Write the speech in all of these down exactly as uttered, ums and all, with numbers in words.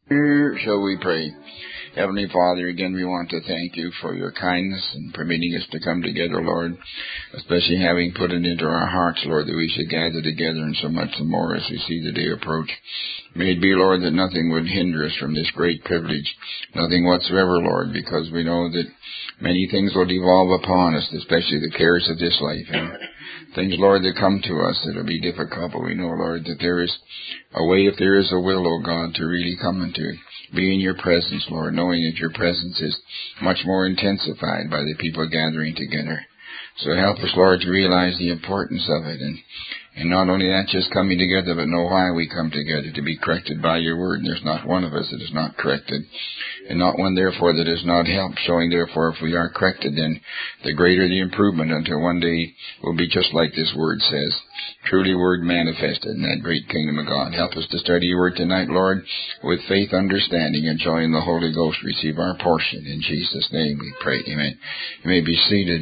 Shall we pray? Heavenly Father, again we want to thank you for your kindness and permitting us to come together, Lord, especially having put it into our hearts, Lord, that we should gather together and so much the more as we see the day approach. May it be, Lord, that nothing would hinder us from this great privilege, nothing whatsoever, Lord, because we know that many things will devolve upon us, especially the cares of this life, and things, Lord, that come to us that will be difficult, but we know, Lord, that there is a way, if there is a will, O God, to really come into be in your presence, Lord, knowing that your presence is much more intensified by the people gathering together. So help us, Lord, to realize the importance of it, and and not only that, just coming together, but know why we come together, to be corrected by your word. And there's not one of us that is not corrected, and not one, therefore, that is not helped, showing, therefore, if we are corrected, then the greater the improvement, until one day we'll be just like this word says, truly word manifested in that great kingdom of God. Help us to study your word tonight, Lord, with faith, understanding, and joy in the Holy Ghost. Receive our portion. In Jesus' name we pray. Amen. You may be seated.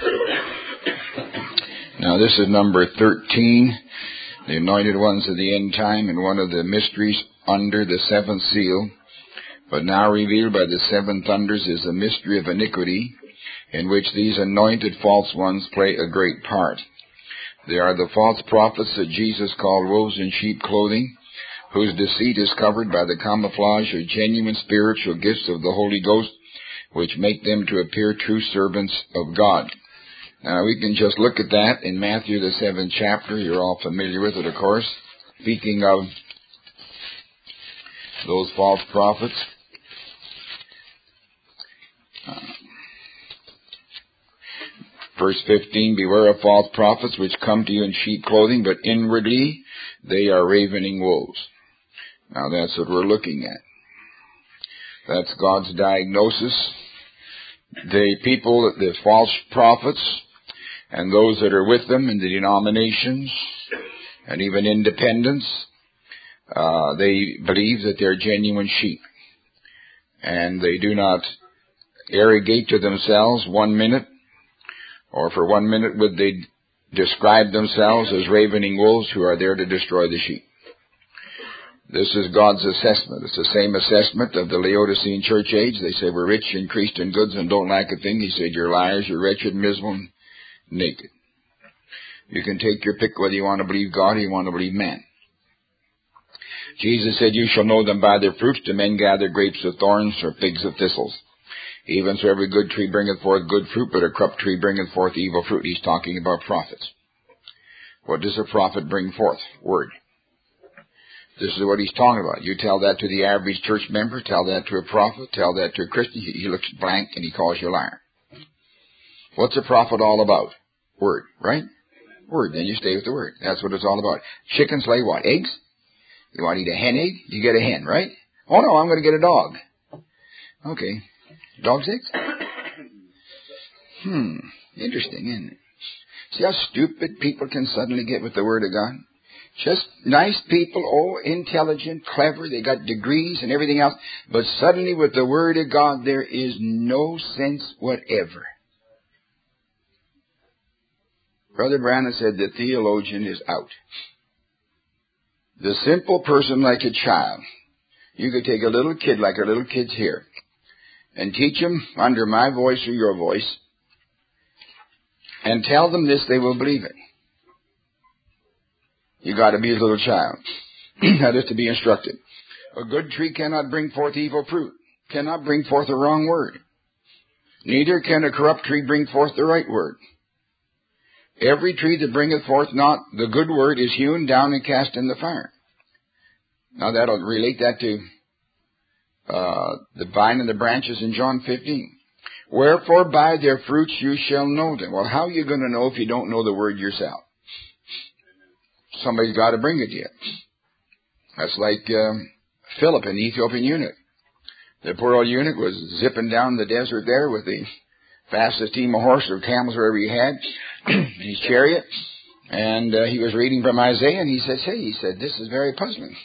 Now this is number thirteen, the anointed ones of the end time, and one of the mysteries under the seventh seal. But now revealed by the seven thunders is the mystery of iniquity, in which these anointed false ones play a great part. They are the false prophets that Jesus called wolves in sheep clothing, whose deceit is covered by the camouflage of genuine spiritual gifts of the Holy Ghost, which make them to appear true servants of God. Now, we can just look at that in Matthew, the seventh chapter. You're all familiar with it, of course. Speaking of those false prophets. Uh, verse fifteen, beware of false prophets which come to you in sheep clothing, but inwardly they are ravening wolves. Now, that's what we're looking at. That's God's diagnosis. The people, the false prophets, and those that are with them in the denominations and even independents, uh, they believe that they're genuine sheep. And they do not arrogate to themselves one minute, or for one minute would they describe themselves as ravening wolves who are there to destroy the sheep. This is God's assessment. It's the same assessment of the Laodicean church age. They say, we're rich, increased in goods, and don't lack a thing. He said, you're liars, you're wretched, miserable, naked. You can take your pick whether you want to believe God or you want to believe man. Jesus said, you shall know them by their fruits. Do men gather grapes of thorns or figs of thistles? Even so every good tree bringeth forth good fruit, but a corrupt tree bringeth forth evil fruit. He's talking about prophets. What does a prophet bring forth? Word. This is what he's talking about. You tell that to the average church member, tell that to a prophet, tell that to a Christian, he looks blank and he calls you a liar. What's a prophet all about? Word, right? Word. Then you stay with the word. That's what it's all about. Chickens lay what? Eggs? You want to eat a hen egg? You get a hen, right? Oh no, I'm going to get a dog. Okay. Dog's eggs? Hmm. Interesting, isn't it? See how stupid people can suddenly get with the word of God? Just nice people, oh, intelligent, clever, they got degrees and everything else, but suddenly with the word of God there is no sense whatever. Brother Branham said the theologian is out. The simple person, like a child, you could take a little kid like our little kids here and teach them under my voice or your voice and tell them this, they will believe it. You got to be a little child. That is to be instructed. A good tree cannot bring forth evil fruit, cannot bring forth a wrong word. Neither can a corrupt tree bring forth the right word. Every tree that bringeth forth not the good word is hewn down and cast in the fire. Now that'll relate that to uh, the vine and the branches in John fifteen. Wherefore by their fruits you shall know them. Well, how are you going to know if you don't know the word yourself? Somebody's got to bring it to you. That's like um, Philip and the Ethiopian eunuch. The poor old eunuch was zipping down the desert there with the fastest team of horses or camels, wherever he had, in his chariot. And uh, he was reading from Isaiah, and he says, hey, he said, this is very puzzling.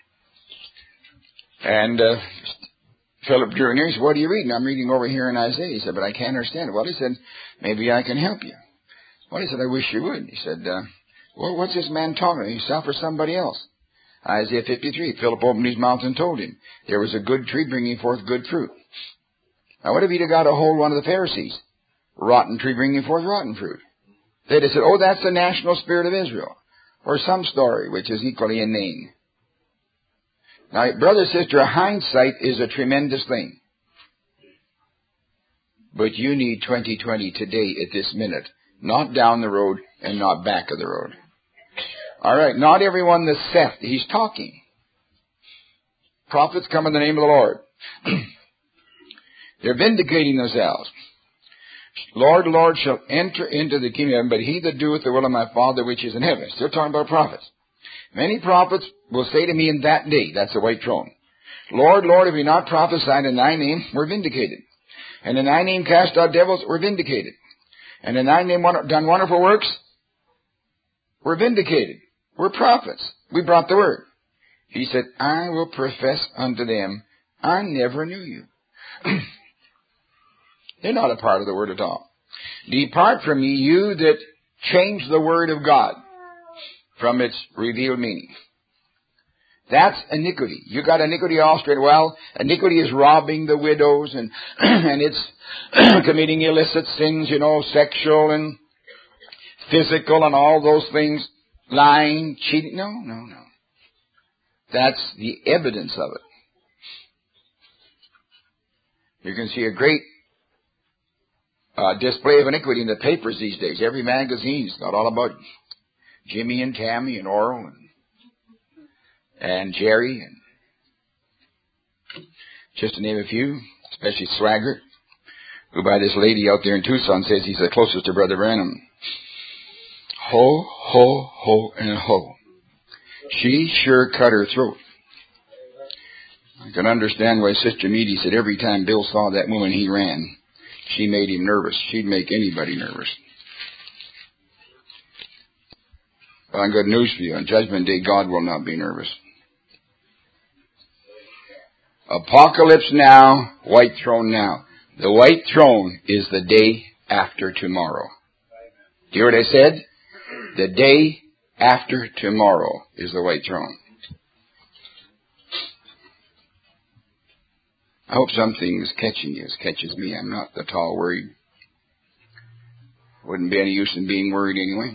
And uh, Philip drew near. He said, what are you reading? I'm reading over here in Isaiah. He said, but I can't understand it. Well, he said, maybe I can help you. Well, he said, I wish you would. He said, uh, well, what's this man talking to himself or somebody else? Isaiah fifty-three, Philip opened his mouth and told him, there was a good tree bringing forth good fruit. Now what if he'd have got a hold of one of the Pharisees? Rotten tree bringing forth rotten fruit. They'd have said, oh, that's the national spirit of Israel. Or some story which is equally inane. Now, brother, sister, hindsight is a tremendous thing. But you need twenty twenty today at this minute. Not down the road and not back of the road. All right, not everyone that's Seth, he's talking. Prophets come in the name of the Lord. They're vindicating themselves. Lord, Lord shall enter into the kingdom of heaven, but he that doeth the will of my Father which is in heaven. Still talking about prophets. Many prophets will say to me in that day, that's the white throne, Lord, Lord, have we not prophesied in thy name? We're vindicated. And in thy name cast out devils? We're vindicated. And in thy name done wonderful works? We're vindicated. We're prophets. We brought the word. He said, I will profess unto them, I never knew you. They're not a part of the word at all. Depart from me, you that change the word of God from its revealed meaning. That's iniquity. You got iniquity all straight. Well, iniquity is robbing the widows and and it's committing illicit sins, you know, sexual and physical and all those things, lying, cheating. No, no, no. That's the evidence of it. You can see a great uh, display of iniquity in the papers these days. Every magazine's got all about Jimmy and Tammy and Oral and and Jerry, and just to name a few, especially Swaggart, who by this lady out there in Tucson says he's the closest to Brother Branham. Ho, ho, ho, and ho. She sure cut her throat. I can understand why Sister Meady said every time Bill saw that woman he ran, she made him nervous. She'd make anybody nervous. Well, I've got news for you. On Judgment Day, God will not be nervous. Apocalypse now, white throne now. The white throne is the day after tomorrow. Do you hear what I said? The day after tomorrow is the white throne. I hope something is catching you as catches me. I'm not at all worried. Wouldn't be any use in being worried anyway.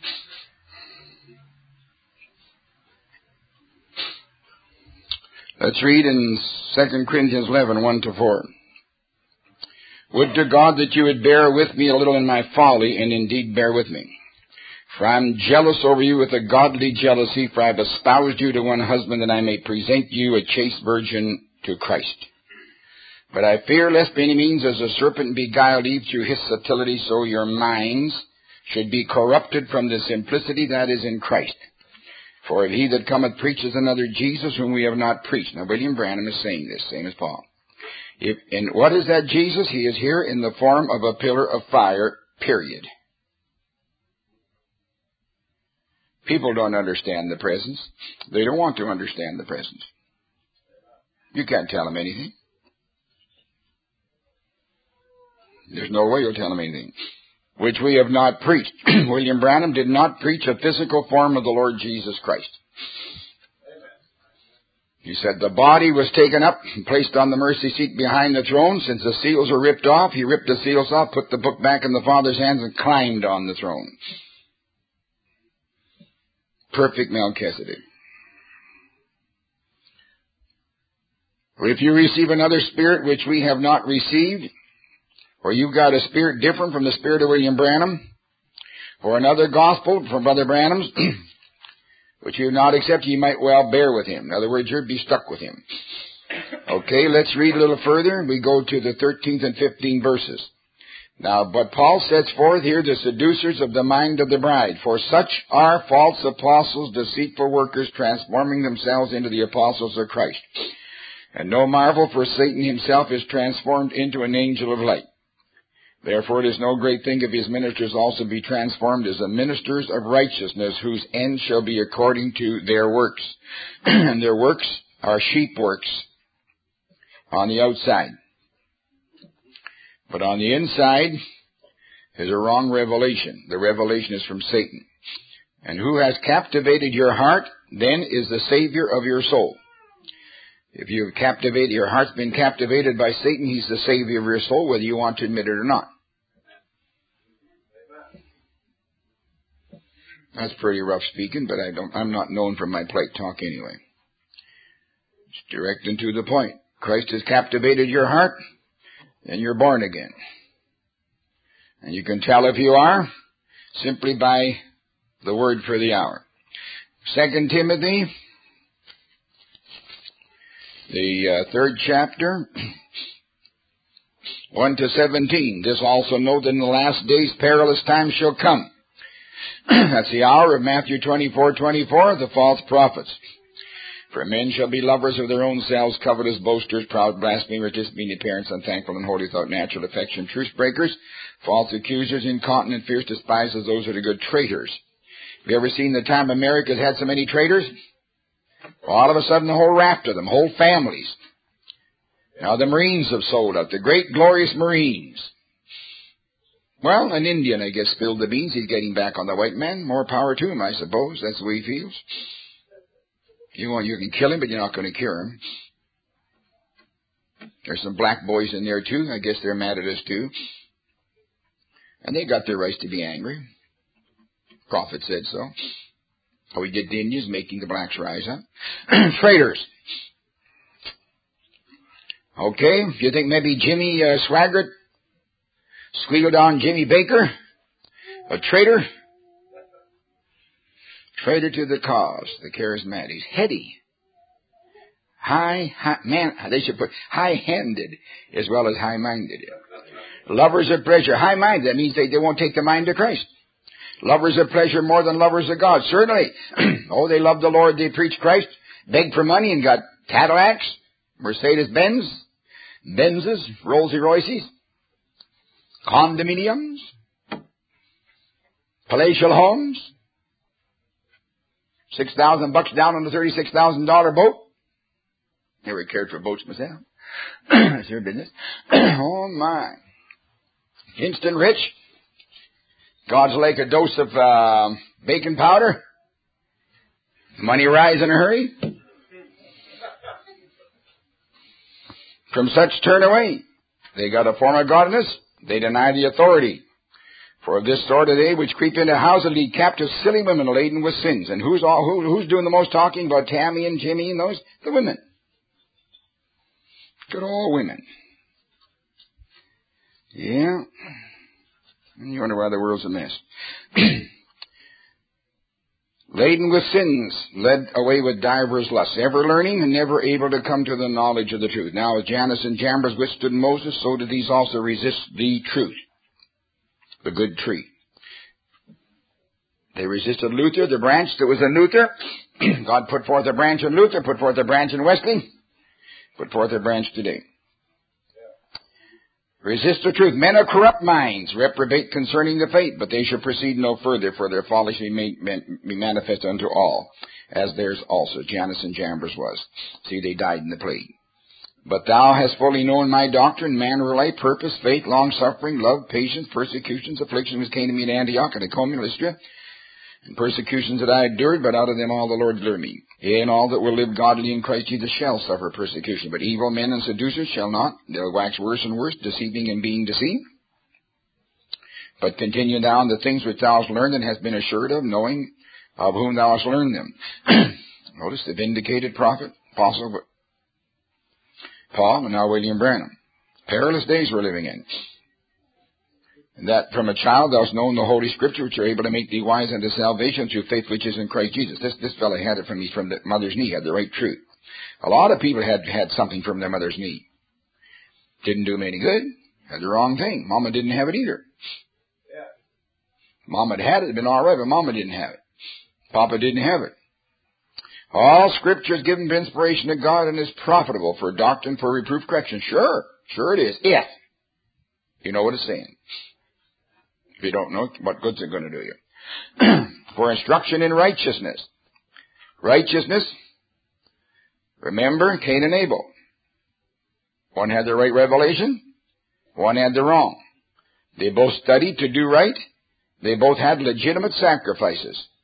Let's read in Second Corinthians eleven, one to four. Would to God that you would bear with me a little in my folly, and indeed bear with me. For I am jealous over you with a godly jealousy, for I have espoused you to one husband, that I may present you a chaste virgin to Christ. But I fear lest by any means as a serpent beguiled Eve through his subtlety, so your minds should be corrupted from the simplicity that is in Christ. For if he that cometh preaches another Jesus whom we have not preached. Now William Branham is saying this, same as Paul. If, and what is that Jesus? He is here in the form of a pillar of fire, period. People don't understand the presence. They don't want to understand the presence. You can't tell them anything. There's no way you'll tell them anything. Which we have not preached. William Branham did not preach a physical form of the Lord Jesus Christ. He said the body was taken up and placed on the mercy seat behind the throne. Since the seals were ripped off, he ripped the seals off, put the book back in the Father's hands, and climbed on the throne. Perfect Melchizedek. If you receive another spirit which we have not received, or you've got a spirit different from the spirit of William Branham, or another gospel from Brother Branham's, which you have not accepted, you might well bear with him. In other words, you'd be stuck with him. Okay, let's read a little further. We go to the thirteenth and fifteenth verses. Now, but Paul sets forth here the seducers of the mind of the bride. For such are false apostles, deceitful workers, transforming themselves into the apostles of Christ. And no marvel, for Satan himself is transformed into an angel of light. Therefore it is no great thing if his ministers also be transformed as the ministers of righteousness, whose end shall be according to their works. And their works are sheep works on the outside. But on the inside is a wrong revelation. The revelation is from Satan. And who has captivated your heart then is the Savior of your soul. If you have captivated, your heart's been captivated by Satan, he's the Savior of your soul, whether you want to admit it or not. That's pretty rough speaking, but I don't, I'm not known for my plate talk anyway. It's direct and to the point. Christ has captivated your heart, and you're born again. And you can tell if you are simply by the word for the hour. Second Timothy, the uh, third chapter, one to seventeen. This also know that in the last days perilous times shall come. That's the hour of Matthew twenty-four twenty-four, the false prophets. For men shall be lovers of their own selves, covetous, boasters, proud, blasphemers, disobedient parents, unthankful, unholy, without natural affection, truce breakers, false accusers, incontinent, fierce, despisers, those are the good traitors. Have you ever seen the time America's had so many traitors? All of a sudden, the whole raft of them, whole families. Now the Marines have sold out, the great glorious Marines. Well, an Indian, I guess, spilled the beans. He's getting back on the white man. More power to him, I suppose. That's the way he feels. You want, you can kill him, but you're not going to cure him. There's some black boys in there, too. I guess they're mad at us, too. And they got their rights to be angry. Prophet said so. How we did the Indians, making the blacks rise up. Traitors. Okay, if you think maybe Jimmy uh, Swaggart squealed on Jimmy Baker, a traitor, traitor to the cause, the charismatics, heady, high, high, man, they should put high-handed as well as high-minded. Lovers of pleasure, high-minded, that means they, they won't take the mind of Christ. Lovers of pleasure more than lovers of God, certainly. Oh, they love the Lord, they preach Christ, begged for money and got Cadillacs, Mercedes-Benz, Benzes, Rolls-Royces, condominiums, palatial homes, six thousand bucks down on a thirty-six thousand dollar boat. Never cared for boats myself. That's your business. Oh my. Instant rich. God's like a dose of uh, baking powder. Money rise in a hurry. From such turn away. They got a form of godliness. They deny the authority. For of this sort are they which creep into houses and lead captive silly women laden with sins. And who's all who, who's doing the most talking about Tammy and Jimmy and those? The women. Good old women. Yeah. And you wonder why the world's a mess. Laden with sins, led away with divers lusts, ever learning and never able to come to the knowledge of the truth. Now, as Jannes and Jambres withstood Moses, so did these also resist the truth, the good tree. They resisted Luther, the branch that was in Luther. God put forth a branch in Luther, put forth a branch in Wesley, put forth a branch today. Resist the truth. Men of corrupt minds reprobate concerning the faith, but they shall proceed no further, for their folly shall be manifest unto all, as theirs also, Jannes and Jambres was. See, they died in the plague. But thou hast fully known my doctrine, manner of life, purpose, faith, long-suffering, love, patience, persecutions, afflictions which came to me at Antioch and Iconium, Lystra, and persecutions that I endured, but out of them all the Lord delivered me. Yea, and all that will live godly in Christ Jesus shall suffer persecution. But evil men and seducers shall not. They'll wax worse and worse, deceiving and being deceived. But continue thou in the things which thou hast learned and hast been assured of, knowing of whom thou hast learned them. Notice the vindicated prophet, apostle Paul, and now William Branham. Perilous days we're living in. And that from a child thou hast known the Holy Scripture, which are able to make thee wise unto salvation through faith which is in Christ Jesus. This this fellow had it from me from the mother's knee, had the right truth. A lot of people had had something from their mother's knee. Didn't do them any good. Had the wrong thing. Mama didn't have it either. Yeah. Mama had had it, it'd been all right, but Mama didn't have it. Papa didn't have it. All Scripture is given by inspiration of God and is profitable for doctrine, for reproof, correction. Sure, sure it is. If you know what it's saying. If you don't know, what good's it going to do you? For instruction in righteousness. Righteousness, remember Cain and Abel. One had the right revelation, one had the wrong. They both studied to do right. They both had legitimate sacrifices.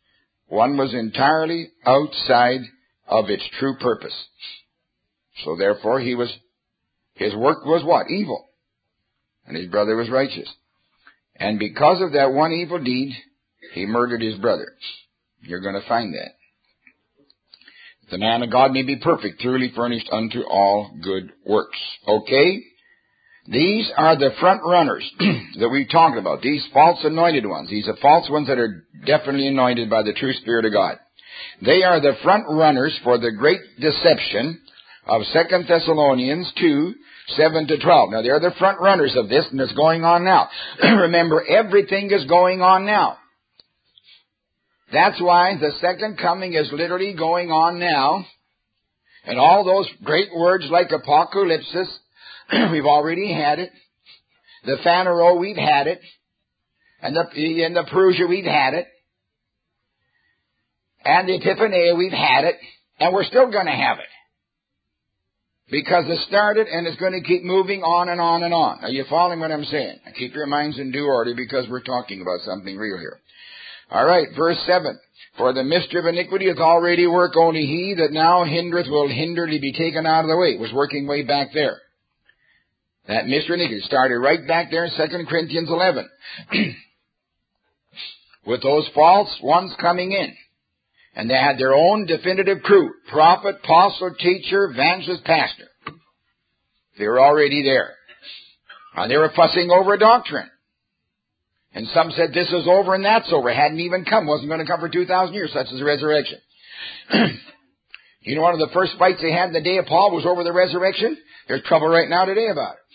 One was entirely outside of its true purpose. So therefore he was, his work was what? Evil. And his brother was righteous. And because of that one evil deed, he murdered his brother. You're going to find that. The man of God may be perfect, truly furnished unto all good works. Okay? These are the front runners that we talked about. These false anointed ones. These are false ones that are definitely anointed by the true Spirit of God. They are the front runners for the great deception of Second Thessalonians two, seven to twelve. Now, they're the front runners of this, and it's going on now. Remember, everything is going on now. That's why the second coming is literally going on now. And all those great words like apocalypsis, we've already had it. The Phaneroo, we've had it. And the, and the Parousia, we've had it. And the Epiphania, we've had it. And we're still going to have it. Because it started and it's going to keep moving on and on and on. Are you following what I'm saying? Keep your minds in due order because we're talking about something real here. All right, verse seven. For the mystery of iniquity is already work, only he that now hindereth will hinderly be taken out of the way. It was working way back there. That mystery of iniquity started right back there in Second Corinthians eleven. With those false ones coming in. And they had their own definitive crew. Prophet, apostle, teacher, evangelist, pastor. They were already there. And they were fussing over a doctrine. And some said this is over and that's over. It hadn't even come. Wasn't going to come for two thousand years, such as the resurrection. You know, one of the first fights they had in the day of Paul was over the resurrection. There's trouble right now today about it.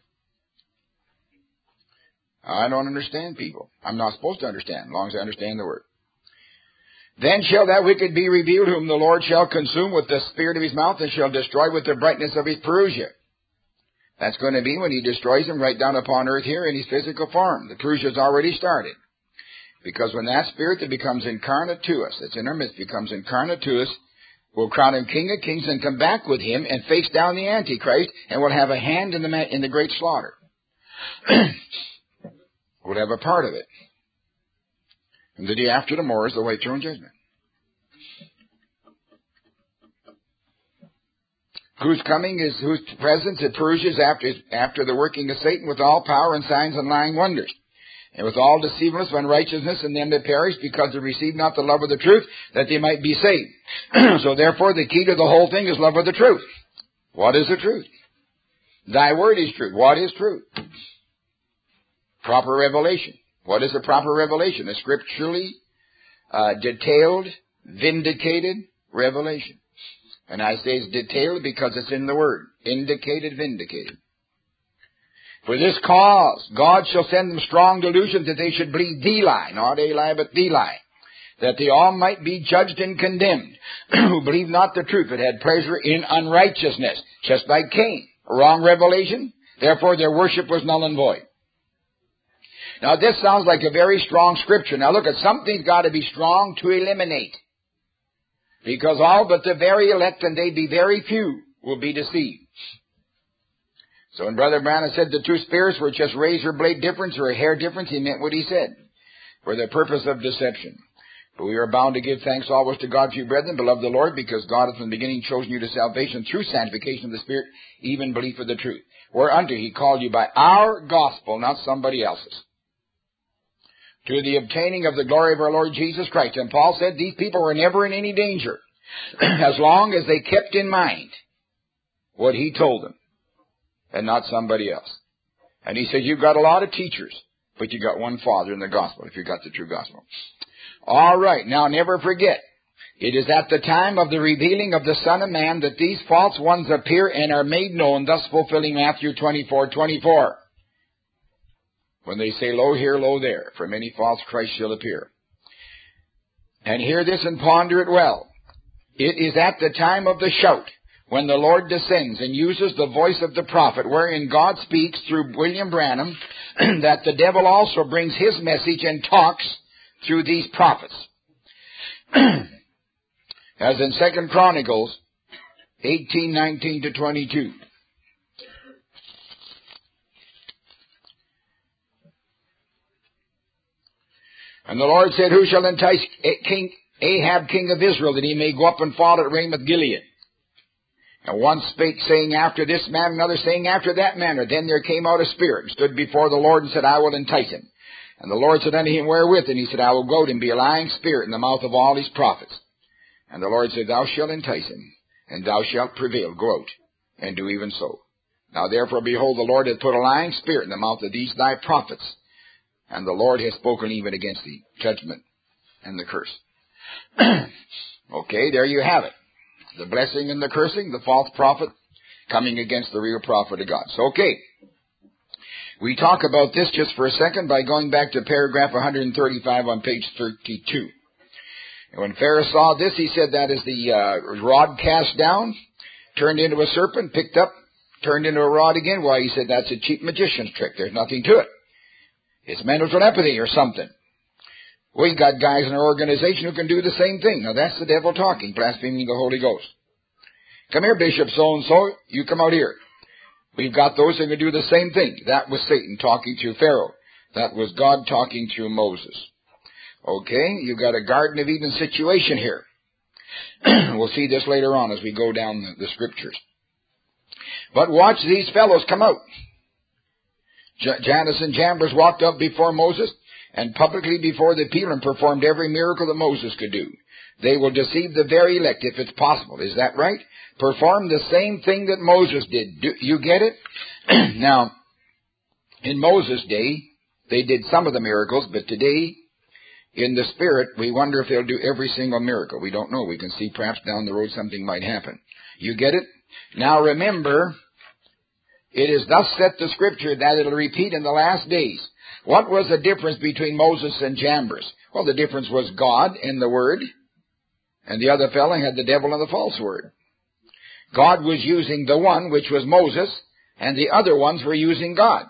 I don't understand people. I'm not supposed to understand, as long as I understand the word. Then shall that wicked be revealed, whom the Lord shall consume with the spirit of his mouth, and shall destroy with the brightness of his Parousia. That's going to be when he destroys him right down upon earth here in his physical form. The Parousia has already started. Because when that spirit that becomes incarnate to us, that's in our midst, becomes incarnate to us, we'll crown him King of Kings and come back with him and face down the Antichrist, and we'll have a hand in the, ma- in the great slaughter. We'll have a part of it. And the day after tomorrow is the white throne judgment. Whose coming is, whose presence at Parousia is after, after the working of Satan with all power and signs and lying wonders, and with all deceivableness of unrighteousness in them that perish, because they receive not the love of the truth, that they might be saved. So therefore the key to the whole thing is love of the truth. What is the truth? Thy word is truth. What is truth? Proper revelation. What is a proper revelation? A scripturally uh, detailed, vindicated revelation. And I say it's detailed because it's in the Word. Indicated, vindicated. For this cause, God shall send them strong delusions that they should believe the lie, not a lie, but the lie, that they all might be judged and condemned, who believe not the truth, but had pleasure in unrighteousness, just like Cain. A wrong revelation, therefore their worship was null and void. Now this sounds like a very strong scripture. Now look, at something's got to be strong to eliminate. Because all but the very elect, and they be very few, will be deceived. So when Brother Branham said the two spirits were just razor blade difference or a hair difference, he meant what he said, for the purpose of deception. But we are bound to give thanks always to God for you, brethren, beloved of the Lord, because God hath from the beginning chosen you to salvation through sanctification of the Spirit, even belief of the truth. Whereunto he called you by our gospel, not somebody else's, to the obtaining of the glory of our Lord Jesus Christ. And Paul said these people were never in any danger as long as they kept in mind what he told them and not somebody else. And he said, you've got a lot of teachers, but you got one Father in the gospel, if you got the true gospel. All right, now never forget, it is at the time of the revealing of the Son of Man that these false ones appear and are made known, thus fulfilling Matthew twenty-four twenty-four. When they say, lo here, lo there, for many false Christs shall appear. And hear this and ponder it well. It is at the time of the shout, when the Lord descends and uses the voice of the prophet, wherein God speaks through William Branham, that the devil also brings his message and talks through these prophets. As in Second Chronicles eighteen nineteen to twenty-two. And the Lord said, who shall entice King Ahab king of Israel, that he may go up and fall at Ramoth Gilead. And one spake, saying after this man, another saying after that manner. Then there came out a spirit, and stood before the Lord, and said, I will entice him. And the Lord said unto him, wherewith? And he said, I will goad him, be a lying spirit in the mouth of all his prophets. And the Lord said, thou shalt entice him, and thou shalt prevail. Go out, and do even so. Now therefore, behold, the Lord hath put a lying spirit in the mouth of these thy prophets, and the Lord hath spoken even against thee, judgment and the curse. Okay, there you have it. The blessing and the cursing, the false prophet coming against the real prophet of God. So, okay. We talk about this just for a second by going back to paragraph one thirty-five on page thirty-two. And when Pharaoh saw this, he said, that is the uh, rod cast down, turned into a serpent, picked up, turned into a rod again. Why, he said, that's a cheap magician's trick. There's nothing to it. It's mental telepathy or something. We got guys in our organization who can do the same thing. Now, that's the devil talking, blaspheming the Holy Ghost. Come here, Bishop so-and-so. You come out here. We've got those who can do the same thing. That was Satan talking through Pharaoh. That was God talking through Moses. Okay, you got a Garden of Eden situation here. We'll see this later on as we go down the, the scriptures. But watch these fellows come out. J- Jannes and Jambres walked up before Moses and publicly before the people and performed every miracle that Moses could do. They will deceive the very elect if it's possible. Is that right? Perform the same thing that Moses did. Do you get it? Now, in Moses' day, they did some of the miracles, but today, in the Spirit, we wonder if they'll do every single miracle. We don't know. We can see perhaps down the road something might happen. You get it? Now remember, it is thus said the Scripture that it'll repeat in the last days. What was the difference between Moses and Jambres? Well, the difference was God and the Word, and the other fellow had the devil and the false word. God was using the one, which was Moses, and the other ones were using God.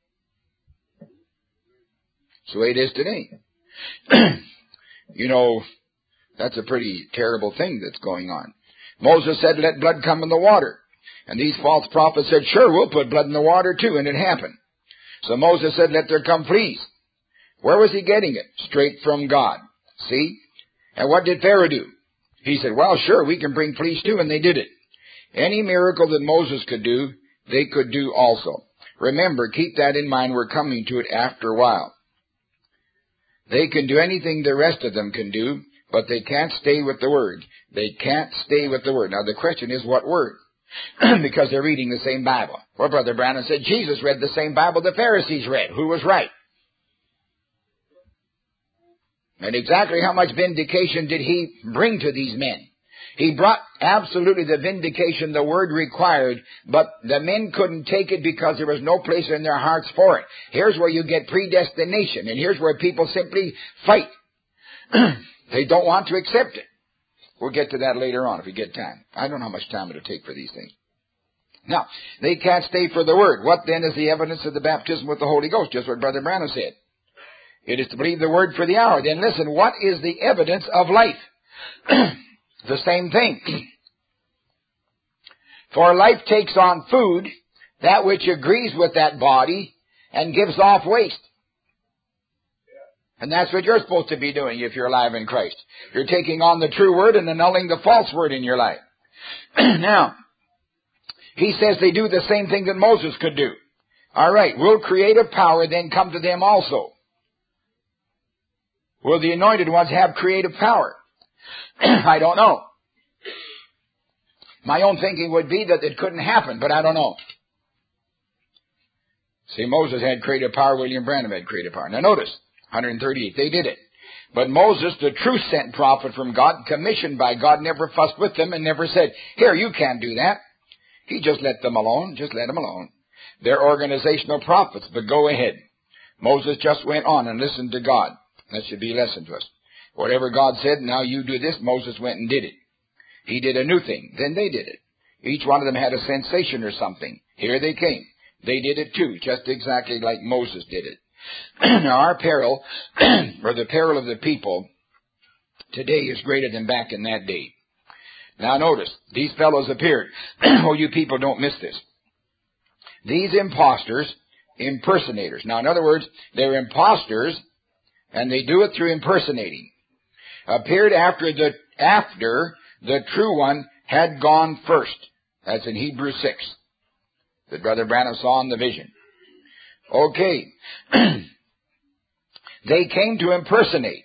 So it is today. You know, that's a pretty terrible thing that's going on. Moses said, let blood come in the water. And these false prophets said, sure, we'll put blood in the water too, and it happened. So Moses said, let there come fleas. Where was he getting it? Straight from God. See? And what did Pharaoh do? He said, well, sure, we can bring fleas too, and they did it. Any miracle that Moses could do, they could do also. Remember, keep that in mind. We're coming to it after a while. They can do anything the rest of them can do, but they can't stay with the Word. They can't stay with the Word. Now, the question is, what Word? Because they're reading the same Bible. Well, Brother Branham said Jesus read the same Bible the Pharisees read. Who was right? And exactly how much vindication did he bring to these men? He brought absolutely the vindication the Word required, but the men couldn't take it because there was no place in their hearts for it. Here's where you get predestination, and here's where people simply fight. They don't want to accept it. We'll get to that later on if we get time. I don't know how much time it'll take for these things. Now, they can't stay for the Word. What then is the evidence of the baptism with the Holy Ghost? Just what Brother Branham said. It is to believe the Word for the hour. Then listen, what is the evidence of life? The same thing. For life takes on food, that which agrees with that body, and gives off waste. And that's what you're supposed to be doing if you're alive in Christ. You're taking on the true Word and annulling the false word in your life. Now, he says they do the same thing that Moses could do. All right, will creative power then come to them also? Will the anointed ones have creative power? I don't know. My own thinking would be that it couldn't happen, but I don't know. See, Moses had creative power, William Branham had creative power. Now notice, one thirty-eight, they did it. But Moses, the true sent prophet from God, commissioned by God, never fussed with them and never said, here, you can't do that. He just let them alone, just let them alone. They're organizational prophets, but go ahead. Moses just went on and listened to God. That should be a lesson to us. Whatever God said, now you do this, Moses went and did it. He did a new thing, then they did it. Each one of them had a sensation or something. Here they came. They did it too, just exactly like Moses did it. Now our peril, or the peril of the people, today is greater than back in that day. Now notice, these fellows appeared. Oh, you people don't miss this. These imposters, impersonators. Now in other words, they're imposters, and they do it through impersonating. appeared after the, after the true one had gone first. That's in Hebrews six. That Brother Branham saw in the vision. Okay. They came to impersonate.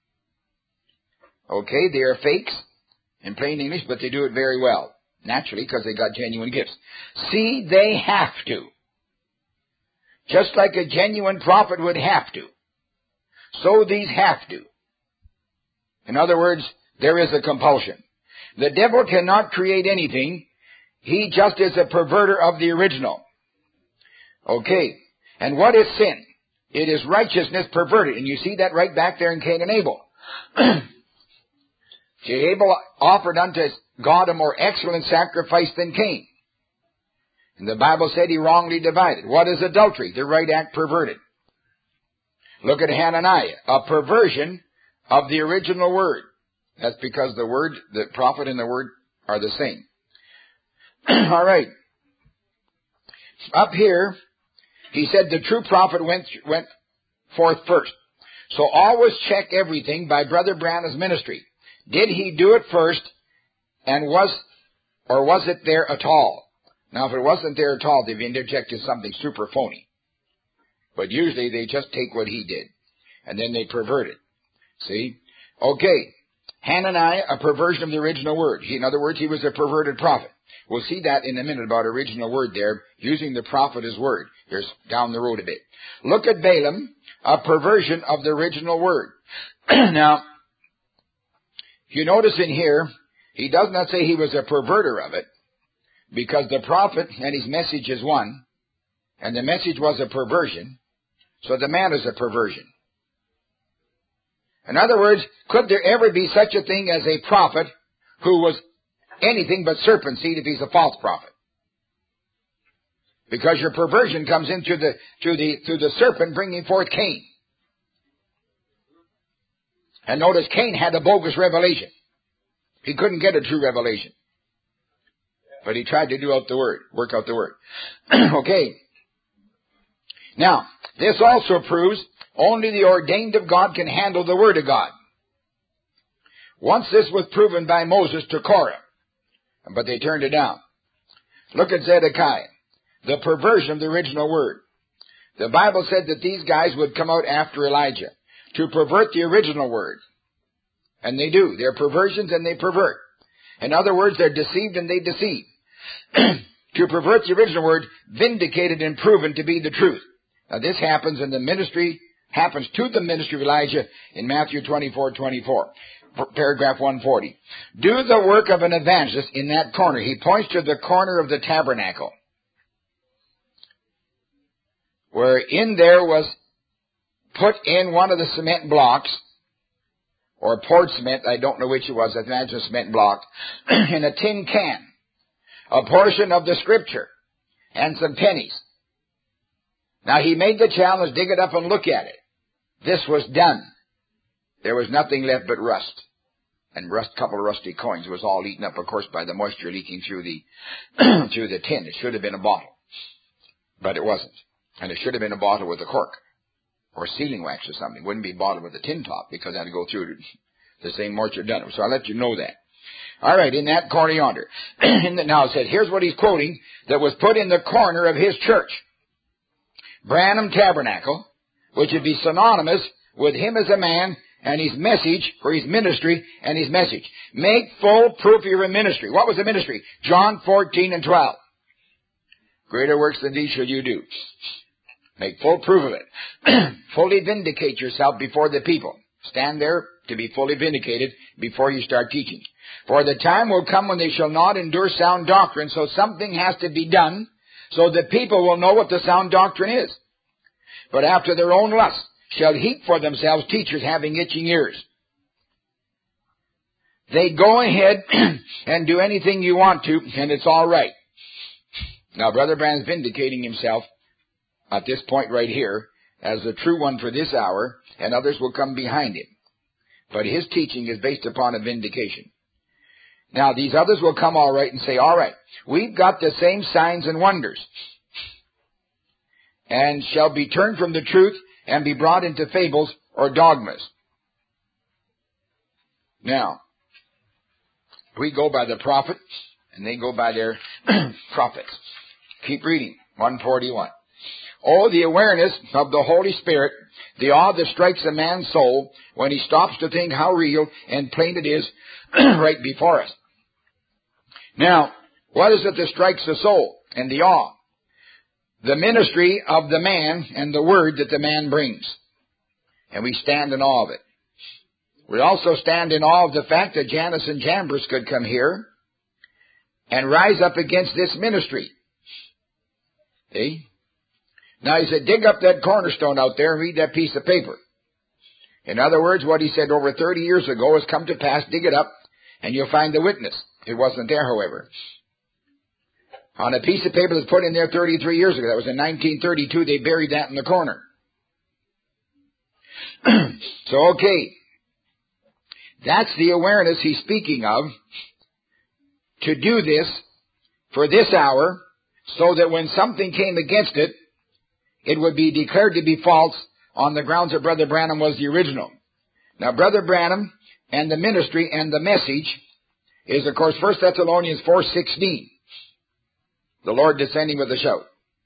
Okay, they are fakes in plain English, but they do it very well. Naturally, because they got genuine gifts. See, they have to. Just like a genuine prophet would have to. So these have to. In other words, there is a compulsion. The devil cannot create anything. He just is a perverter of the original. Okay. And what is sin? It is righteousness perverted. And you see that right back there in Cain and Abel. Abel offered unto God a more excellent sacrifice than Cain. And the Bible said he wrongly divided. What is adultery? The right act perverted. Look at Hananiah, a perversion of the original word. That's because the word, the prophet and the word are the same. All right. Up here, he said the true prophet went, went forth first. So always check everything by Brother Branham's ministry. Did he do it first, and was, or was it there at all? Now, if it wasn't there at all, they've interjected something super phony. But usually they just take what he did, and then they pervert it. See? Okay. Hananiah, a perversion of the original word. He, in other words, he was a perverted prophet. We'll see that in a minute about original word there, using the prophet as word. There's down the road a bit. Look at Balaam, a perversion of the original word. Now, you notice in here, he does not say he was a perverter of it, because the prophet and his message is one, and the message was a perversion, so the man is a perversion. In other words, could there ever be such a thing as a prophet who was anything but serpent seed if he's a false prophet? Because your perversion comes in through the, through the, through the serpent bringing forth Cain. And notice Cain had a bogus revelation. He couldn't get a true revelation. But he tried to do out the word, work out the word. Okay. Now, this also proves only the ordained of God can handle the word of God. Once this was proven by Moses to Korah, but they turned it down. Look at Zedekiah, the perversion of the original word. The Bible said that these guys would come out after Elijah to pervert the original word. And they do. They're perversions and they pervert. In other words, they're deceived and they deceive. To pervert the original word, vindicated and proven to be the truth. Now this happens in the ministry, happens to the ministry of Elijah in Matthew twenty-four twenty-four, paragraph one forty. Do the work of an evangelist in that corner. He points to the corner of the tabernacle, where in there was put in one of the cement blocks, or poured cement, I don't know which it was, I imagine a cement block, in a tin can, a portion of the scripture, and some pennies. Now he made the challenge, dig it up and look at it. This was done. There was nothing left but rust. And rust, couple of rusty coins was all eaten up, of course, by the moisture leaking through the, through the tin. It should have been a bottle. But it wasn't. And it should have been a bottle with a cork. Or sealing wax or something. It wouldn't be a bottle with a tin top, because it had to go through the same moisture done it. So I'll let you know that. All right, in that corner yonder. Now it said, here's what he's quoting that was put in the corner of his church. Branham Tabernacle, which would be synonymous with him as a man and his message, or his ministry and his message. Make full proof of your ministry. What was the ministry? John fourteen and twelve. Greater works than these shall you do. Make full proof of it. Fully vindicate yourself before the people. Stand there to be fully vindicated before you start teaching. For the time will come when they shall not endure sound doctrine, so something has to be done so that people will know what the sound doctrine is. But after their own lust shall heap for themselves teachers having itching ears. They go ahead and do anything you want to, and it's all right. Now, Brother Branham's vindicating himself at this point right here as the true one for this hour, and others will come behind him. But his teaching is based upon a vindication. Now, these others will come all right and say, all right, we've got the same signs and wonders, and shall be turned from the truth and be brought into fables or dogmas. Now, we go by the prophets, and they go by their prophets. Keep reading. one forty-one. Oh, the awareness of the Holy Spirit, the awe that strikes a man's soul when he stops to think how real and plain it is right before us. Now, what is it that strikes the soul and the awe? The ministry of the man and the word that the man brings. And we stand in awe of it. We also stand in awe of the fact that Jannes and Jambres could come here and rise up against this ministry. See? Now he said, dig up that cornerstone out there and read that piece of paper. In other words, what he said over thirty years ago has come to pass. Dig it up and you'll find the witness. It wasn't there, however. On a piece of paper that's put in there thirty-three years ago. That was in nineteen thirty-two. They buried that in the corner. So, okay. That's the awareness he's speaking of. To do this for this hour so that when something came against it, it would be declared to be false on the grounds that Brother Branham was the original. Now, Brother Branham and the ministry and the message is, of course, First Thessalonians four sixteen. The Lord descending with a shout.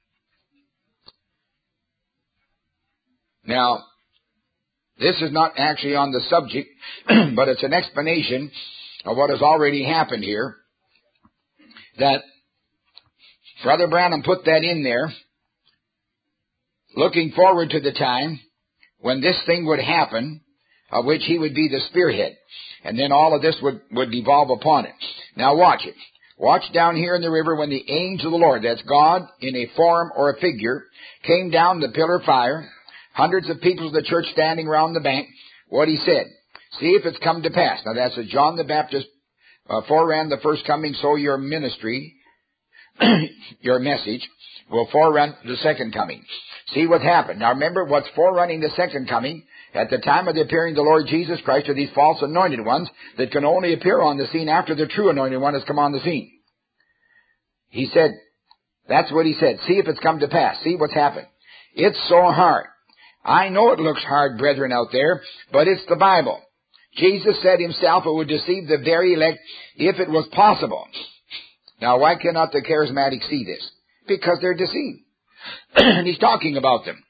Now, this is not actually on the subject, but it's an explanation of what has already happened here. That Brother Branham put that in there, looking forward to the time when this thing would happen, of which he would be the spearhead. And then all of this would, would devolve upon it. Now watch it. Watch down here in the river when the angel of the Lord, that's God in a form or a figure, came down the pillar of fire, hundreds of people of the church standing around the bank, what he said. See if it's come to pass. Now that's as John the Baptist uh, foreran the first coming, so your ministry, your message, will forerun the second coming. See what happened. Now remember, what's forerunning the second coming, at the time of the appearing of the Lord Jesus Christ, are these false anointed ones that can only appear on the scene after the true anointed one has come on the scene. He said, that's what he said. See if it's come to pass. See what's happened. It's so hard. I know it looks hard, brethren, out there, but it's the Bible. Jesus said himself it would deceive the very elect if it was possible. Now, why cannot the charismatics see this? Because they're deceived. And he's talking about them.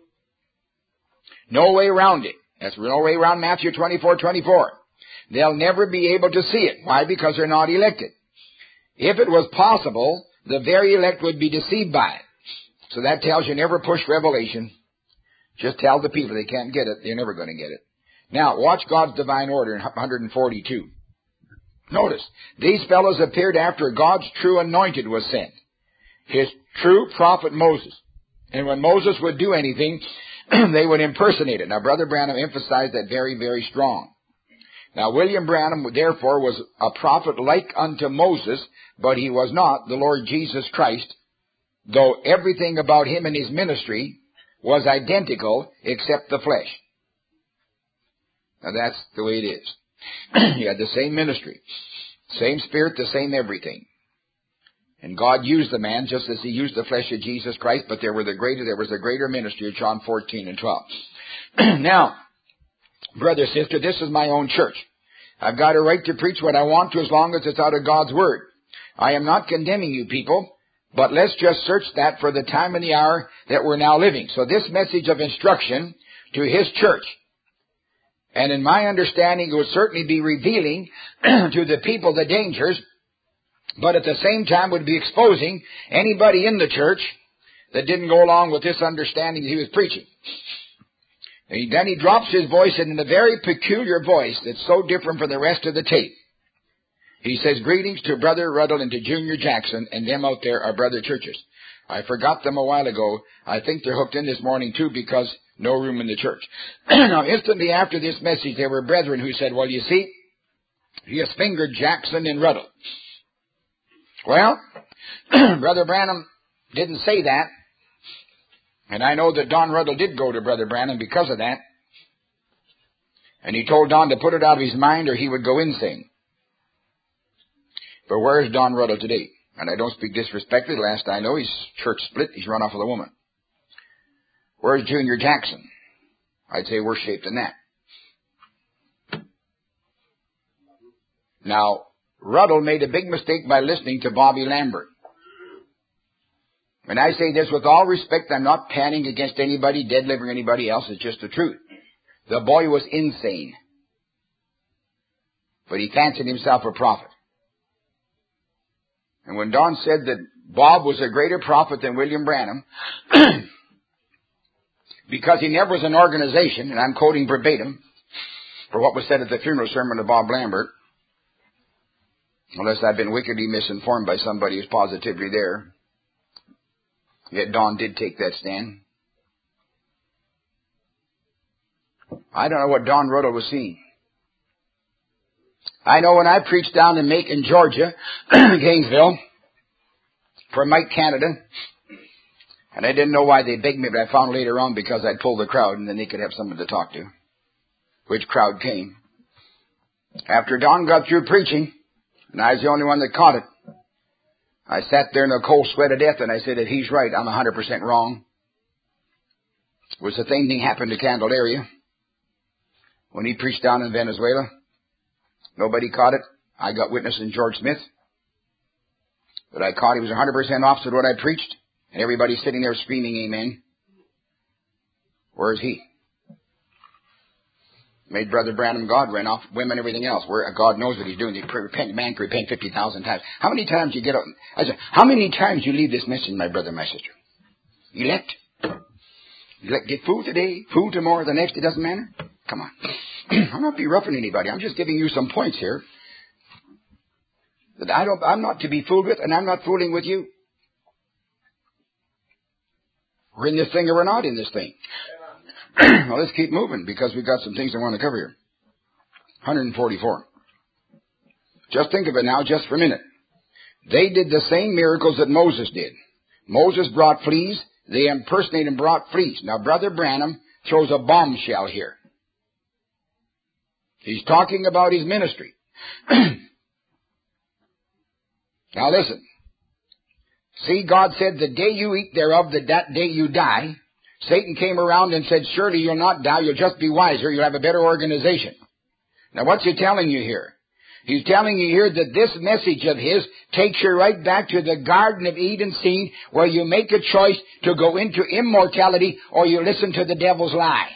No way around it. That's no way around Matthew twenty-four twenty-four. They'll never be able to see it. Why? Because they're not elected. If it was possible, the very elect would be deceived by it. So that tells you never push revelation. Just tell the people they can't get it. They're never going to get it. Now, watch God's divine order in one forty-two. Notice, these fellows appeared after God's true anointed was sent. His true prophet Moses. And when Moses would do anything, they would impersonate it. Now, Brother Branham emphasized that very, very strong. Now, William Branham, therefore, was a prophet like unto Moses, but he was not the Lord Jesus Christ, though everything about him and his ministry was identical except the flesh. Now, that's the way it is. He had the same ministry, same spirit, the same everything. And God used the man just as he used the flesh of Jesus Christ, but there were the greater, there was a greater ministry of John fourteen and twelve. Now, brother, sister, this is my own church. I've got a right to preach what I want to as long as it's out of God's Word. I am not condemning you people, but let's just search that for the time and the hour that we're now living. So this message of instruction to his church, and in my understanding, it would certainly be revealing to the people the dangers, but at the same time would be exposing anybody in the church that didn't go along with this understanding that he was preaching. And then he drops his voice in a very peculiar voice that's so different from the rest of the tape. He says, greetings to Brother Ruddle and to Junior Jackson, and them out there are brother churches. I forgot them a while ago. I think they're hooked in this morning too because no room in the church. Now, instantly after this message, there were brethren who said, well, you see, he has fingered Jackson and Ruddle. Well, Brother Branham didn't say that. And I know that Don Ruddle did go to Brother Branham because of that. And he told Don to put it out of his mind or he would go insane. But where is Don Ruddle today? And I don't speak disrespectfully. Last I know, his church split. He's run off with a woman. Where's Junior Jackson? I'd say worse shape than that. Now, Ruddle made a big mistake by listening to Bobby Lambert. When I say this with all respect, I'm not panning against anybody, deadlifting anybody else. It's just the truth. The boy was insane. But he fancied himself a prophet. And when Don said that Bob was a greater prophet than William Branham, because he never was an organization, and I'm quoting verbatim for what was said at the funeral sermon of Bob Lambert, unless I've been wickedly misinformed by somebody who's positively there. Yet Don did take that stand. I don't know what Don Ruddle was seeing. I know when I preached down in Macon, Georgia, Gainesville, for Mike Canada, and I didn't know why they begged me, but I found later on because I'd pull the crowd and then they could have someone to talk to, which crowd came. After Don got through preaching, and I was the only one that caught it, I sat there in a cold sweat of death, and I said, if he's right, I'm one hundred percent wrong. It was the same thing happened to Candelaria when he preached down in Venezuela. Nobody caught it. I got witness in George Smith. But I caught he was one hundred percent opposite what I preached, and everybody's sitting there screaming amen. Where is he? Made Brother Branham God, ran off women, everything else. Where God knows what he's doing. He repent, man can repent fifty thousand times. How many times you get up? I said, how many times you leave this message, my brother, my sister? Elect. Elect. Get food today, food tomorrow, the next. It doesn't matter. Come on. I'm not be roughing anybody. I'm just giving you some points here that I don't. I'm not to be fooled with, and I'm not fooling with you. We're in this thing or we're not in this thing. Well, let's keep moving because we've got some things I want to cover here. one forty-four. Just think of it now just for a minute. They did the same miracles that Moses did. Moses brought fleas. They impersonated and brought fleas. Now, Brother Branham throws a bombshell here. He's talking about his ministry. Now, listen. See, God said, the day you eat thereof, that, that day you die. Satan came around and said, surely you'll not die, you'll just be wiser, you'll have a better organization. Now what's he telling you here? He's telling you here that this message of his takes you right back to the Garden of Eden scene where you make a choice to go into immortality or you listen to the devil's lie.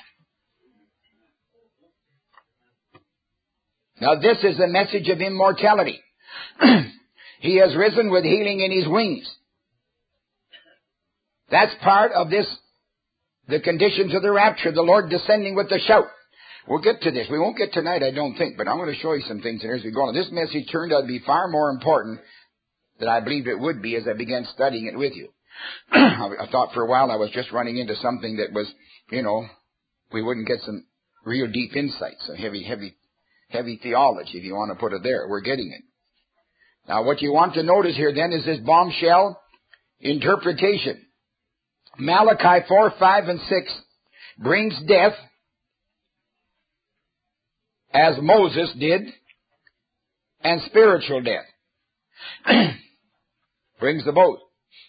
Now this is the message of immortality. He has risen with healing in his wings. That's part of this. The conditions of the rapture, the Lord descending with the shout. We'll get to this. We won't get tonight, I don't think, but I'm going to show you some things here as we go on. This message turned out to be far more important than I believed it would be as I began studying it with you. I thought for a while I was just running into something that was, you know, we wouldn't get some real deep insights, some heavy, heavy, heavy theology, if you want to put it there. We're getting it. Now, what you want to notice here then is this bombshell interpretation. Malachi four, five, and six brings death as Moses did, and spiritual death. Brings the both.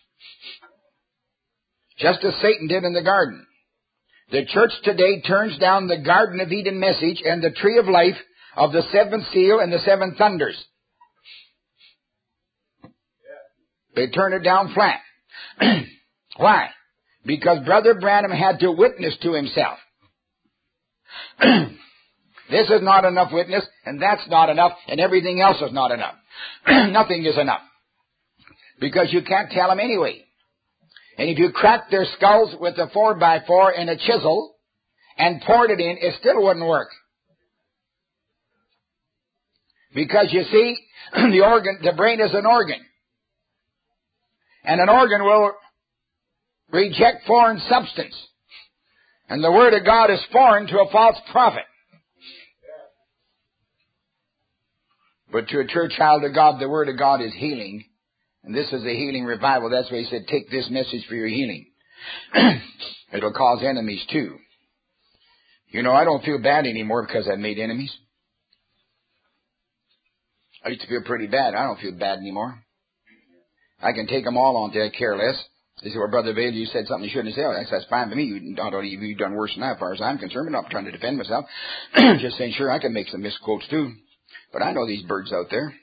Just as Satan did in the garden. The church today turns down the Garden of Eden message and the tree of life of the seventh seal and the seven thunders. They turn it down flat. Why? Because Brother Branham had to witness to himself. This is not enough witness, and that's not enough, and everything else is not enough. Nothing is enough. Because you can't tell them anyway. And if you cracked their skulls with a four by four and a chisel and poured it in, it still wouldn't work. Because you see, the organ, the brain is an organ. And an organ will reject foreign substance. And the Word of God is foreign to a false prophet. But to a true child of God, the Word of God is healing. And this is a healing revival. That's why he said, take this message for your healing. It'll cause enemies too. You know, I don't feel bad anymore because I've made enemies. I used to feel pretty bad. I don't feel bad anymore. I can take them all on till I care less. This is where Brother Vail, you said something you shouldn't have said. That's, that's fine by me. You, I don't, you've done worse than that as far as I'm concerned. I'm not trying to defend myself. Just saying, sure, I can make some misquotes too. But I know these birds out there.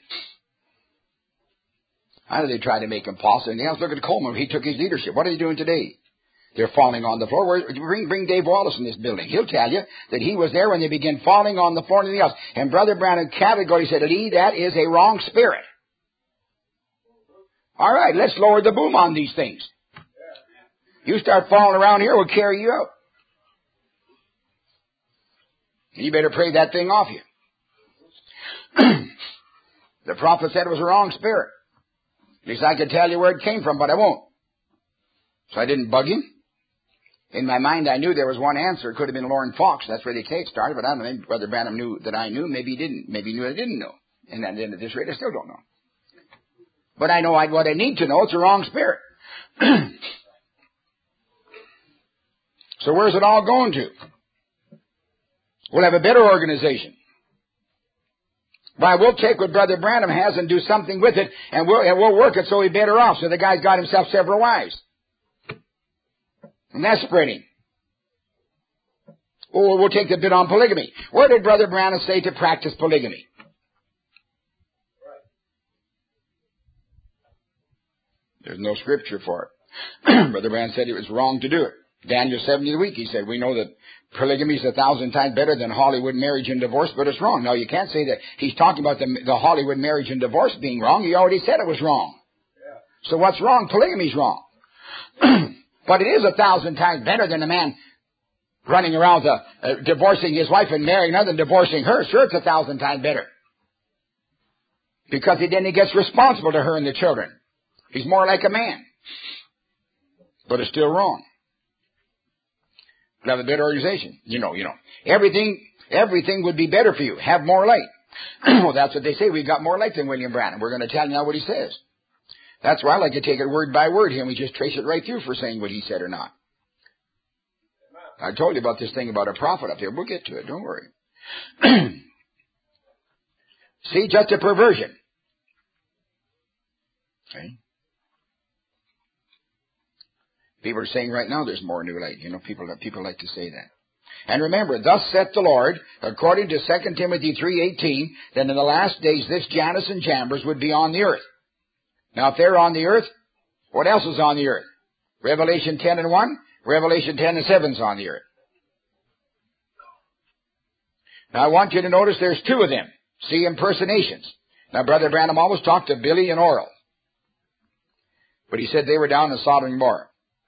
I know they tried to make him false. And else, look at Coleman. He took his leadership. What are they doing today? They're falling on the floor. Where, bring, bring Dave Wallace in this building. He'll tell you that he was there when they began falling on the floor and everything else. And Brother Branham categorically said, Lee, that is a wrong spirit. All right, let's lower the boom on these things. You start falling around here, we'll carry you out. And you better pray that thing off you. The prophet said it was a wrong spirit. At least I could tell you where it came from, but I won't. So I didn't bug him. In my mind, I knew there was one answer. It could have been Lauren Fox. That's where the case started, but I don't know. Maybe Brother Branham knew that I knew. Maybe he didn't. Maybe he knew I didn't know. And then at this rate, I still don't know. But I know I, what I need to know. It's a wrong spirit. So where's it all going to? We'll have a better organization. Why, we'll take what Brother Branham has and do something with it, and we'll, and we'll work it so he's better off. So the guy's got himself several wives. And that's spreading. Or we'll take the bit on polygamy. Where did Brother Branham say to practice polygamy? There's no scripture for it. Brother Branham said it was wrong to do it. Daniel seventy a week, he said, we know that polygamy is a thousand times better than Hollywood marriage and divorce, but it's wrong. Now, you can't say that he's talking about the, the Hollywood marriage and divorce being wrong. He already said it was wrong. Yeah. So what's wrong? Polygamy's wrong. But it is a thousand times better than a man running around uh, uh, divorcing his wife and marrying another and divorcing her. Sure, it's a thousand times better. Because he, then he gets responsible to her and the children. He's more like a man. But it's still wrong. We'll have a better organization. You know, you know. Everything, everything would be better for you. Have more light. Well, that's what they say. We've got more light than William Branham. We're going to tell you now what he says. That's why I like to take it word by word here, and we just trace it right through for saying what he said or not. I told you about this thing about a prophet up here. We'll get to it. Don't worry. See, just a perversion. Okay. People are saying right now there's more new light. You know, people people like to say that. And remember, thus saith the Lord, according to Second Timothy three eighteen, that in the last days this Jannes and Jambres would be on the earth. Now, if they're on the earth, what else is on the earth? Revelation ten and one, Revelation ten and seven is on the earth. Now, I want you to notice there's two of them. See, impersonations. Now, Brother Branham always talked to Billy and Oral. But he said they were down in Sodom and Gomorrah.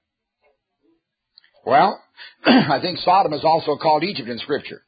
Well, I think Sodom is also called Egypt in Scripture.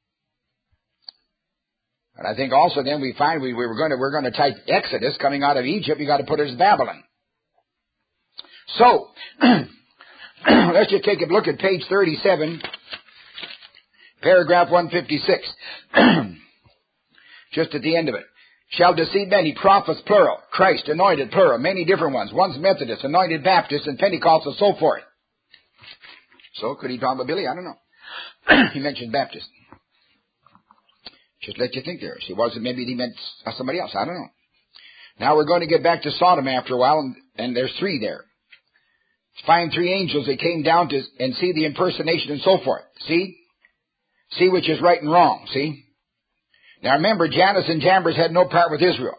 And I think also then we find we, we were going to, we're going to type Exodus coming out of Egypt. You got to put it as Babylon. So, let's just take a look at page thirty-seven, paragraph one fifty-six. Just at the end of it. Shall deceive many, prophets plural, Christ anointed plural, many different ones. One's Methodist, anointed Baptist, and Pentecost, and so forth. So, could he talk about Billy? I don't know. He mentioned Baptist. Just let you think there. See, was it maybe he meant somebody else? I don't know. Now we're going to get back to Sodom after a while, and, and there's three there. Find three angels that came down to and see the impersonation and so forth. See? See which is right and wrong. See? Now remember, Jannes and Jambres had no part with Israel.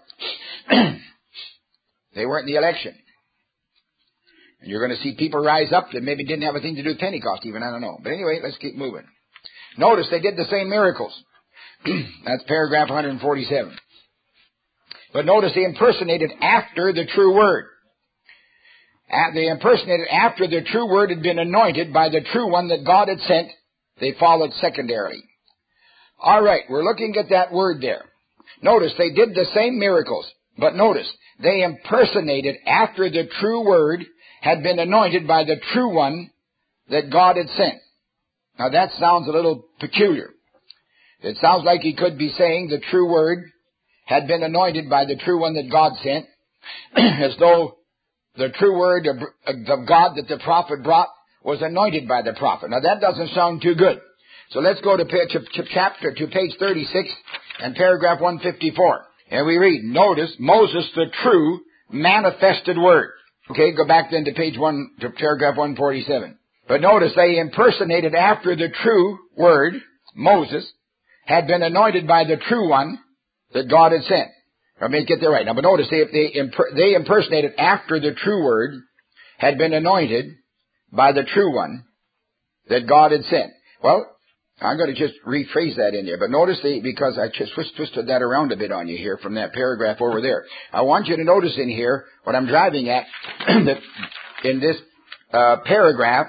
They weren't in the election. And you're going to see people rise up that maybe didn't have a thing to do with Pentecost even. I don't know. But anyway, let's keep moving. Notice they did the same miracles. That's paragraph one forty-seven. But notice they impersonated after the true word. They impersonated after the true word had been anointed by the true one that God had sent. They followed secondarily. All right, we're looking at that word there. Notice they did the same miracles. But notice, they impersonated after the true word had been anointed by the true one that God had sent. Now that sounds a little peculiar. It sounds like he could be saying the true word had been anointed by the true one that God sent, as though the true word of, of God that the prophet brought was anointed by the prophet. Now that doesn't sound too good. So let's go to page, to chapter, to page thirty-six and paragraph one fifty-four. And we read, notice, Moses the true manifested word. Okay, go back then to page one, to paragraph one forty-seven. But notice they impersonated after the true word, Moses, had been anointed by the true one that God had sent. Let me get that right. Now, but notice, they, they, imper- they impersonated after the true word had been anointed by the true one that God had sent. Well, I'm going to just rephrase that in there. But notice, they, because I just twisted that around a bit on you here from that paragraph over there. I want you to notice in here what I'm driving at, that in this uh, paragraph,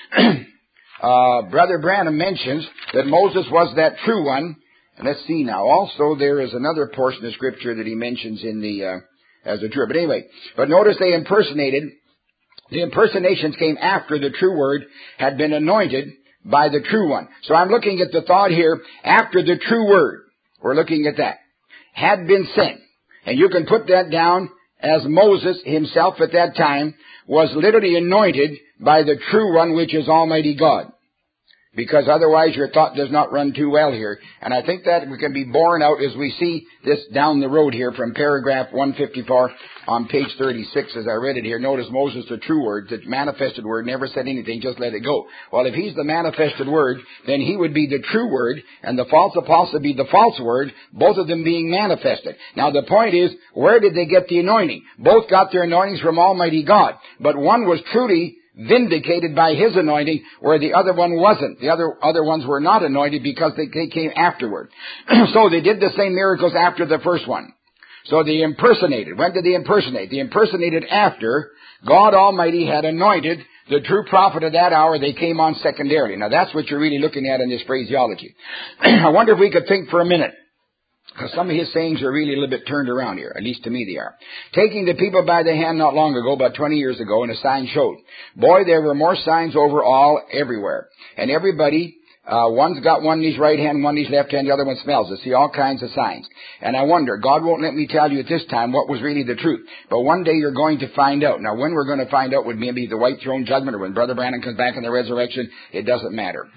uh, Brother Branham mentions that Moses was that true one. And let's see now. Also, there is another portion of Scripture that he mentions in the, uh, as a true. But anyway, but notice they impersonated, the impersonations came after the true word had been anointed by the true one. So I'm looking at the thought here, after the true word, we're looking at that, had been sent. And you can put that down as Moses himself at that time was literally anointed by the true one, which is Almighty God. Because otherwise your thought does not run too well here. And I think that we can be borne out as we see this down the road here from paragraph one fifty-four on page thirty-six as I read it here. Notice Moses, the true word, the manifested word, never said anything, just let it go. Well, if he's the manifested word, then he would be the true word, and the false apostle would be the false word, both of them being manifested. Now the point is, where did they get the anointing? Both got their anointings from Almighty God, but one was truly vindicated by his anointing, where the other one wasn't. The other other ones were not anointed because they, they came afterward. So they did the same miracles after the first one. So they impersonated. When did they impersonate? They impersonated after God Almighty had anointed the true prophet of that hour. They came on secondarily. Now that's what you're really looking at in this phraseology. I wonder if we could think for a minute, because some of his sayings are really a little bit turned around here. At least to me they are. Taking the people by the hand not long ago, about twenty years ago, and a sign showed. Boy, there were more signs over all, everywhere. And everybody, uh, one's got one in his right hand, one in his left hand, the other one smells it. See, all kinds of signs. And I wonder, God won't let me tell you at this time what was really the truth. But one day you're going to find out. Now, when we're going to find out would maybe the white throne judgment, or when Brother Branham comes back in the resurrection, it doesn't matter.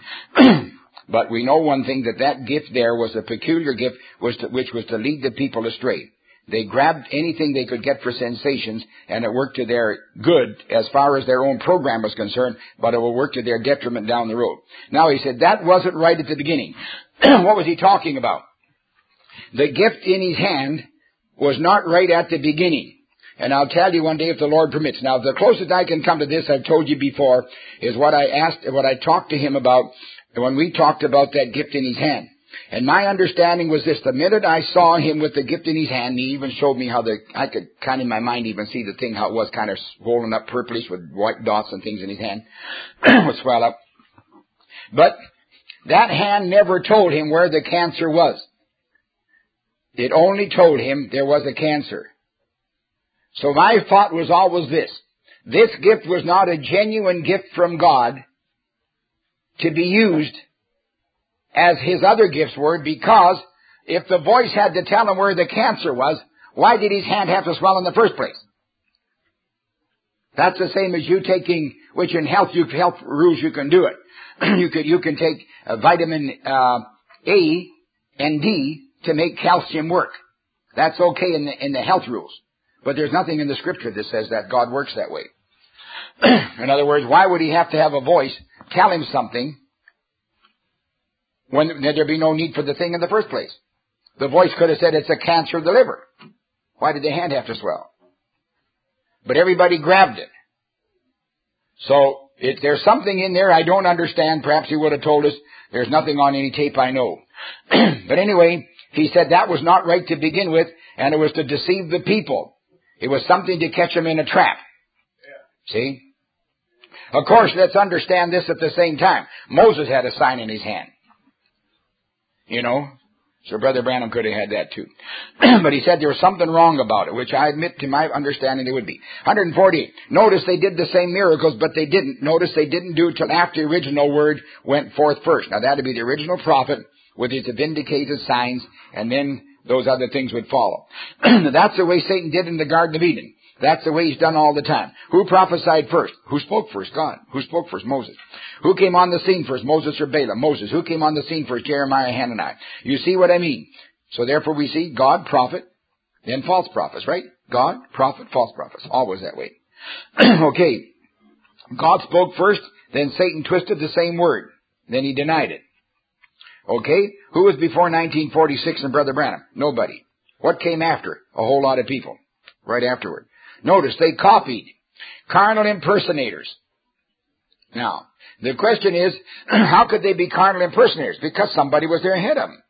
But we know one thing, that that gift there was a peculiar gift, was to, which was to lead the people astray. They grabbed anything they could get for sensations, and it worked to their good as far as their own program was concerned, but it will work to their detriment down the road. Now, he said that wasn't right at the beginning. What was he talking about? The gift in his hand was not right at the beginning. And I'll tell you one day if the Lord permits. Now, the closest I can come to this, I've told you before, is what I asked, what I talked to him about when we talked about that gift in his hand. And my understanding was this: the minute I saw him with the gift in his hand, he even showed me how the, I could kind of in my mind even see the thing, how it was kind of swollen up purplish with white dots and things in his hand, would swell up. But that hand never told him where the cancer was. It only told him there was a cancer. So my thought was always this: this gift was not a genuine gift from God to be used as his other gifts were, because if the voice had to tell him where the cancer was, why did his hand have to swell in the first place? That's the same as you taking, which in health, you health rules you can do it. you could you can take uh, vitamin uh, A and D to make calcium work. That's okay in the in the health rules, but there's nothing in the Scripture that says that God works that way. In other words, why would he have to have a voice tell him something when there'd be no need for the thing in the first place? The voice could have said it's a cancer of the liver. Why did the hand have to swell? But everybody grabbed it. So it, there's something in there I don't understand. Perhaps he would have told us. There's nothing on any tape I know. But anyway, he said that was not right to begin with, and it was to deceive the people. It was something to catch them in a trap. Yeah. See? Of course, let's understand this at the same time. Moses had a sign in his hand. You know? So Brother Branham could have had that too. But he said there was something wrong about it, which I admit to my understanding there would be. one hundred forty-eight. Notice they did the same miracles, but they didn't. Notice they didn't do it till after the original word went forth first. Now that would be the original prophet with his vindicated signs, and then those other things would follow. That's the way Satan did in the Garden of Eden. That's the way he's done all the time. Who prophesied first? Who spoke first? God. Who spoke first? Moses. Who came on the scene first? Moses or Balaam? Moses. Who came on the scene first? Jeremiah, Hananiah. You see what I mean? So therefore we see God, prophet, then false prophets, right? God, prophet, false prophets. Always that way. Okay. God spoke first, then Satan twisted the same word. Then he denied it. Okay? Who was before nineteen forty-six and Brother Branham? Nobody. What came after? A whole lot of people. Right afterward. Notice, they copied. Carnal impersonators. Now, the question is, how could they be carnal impersonators? Because somebody was there ahead of them.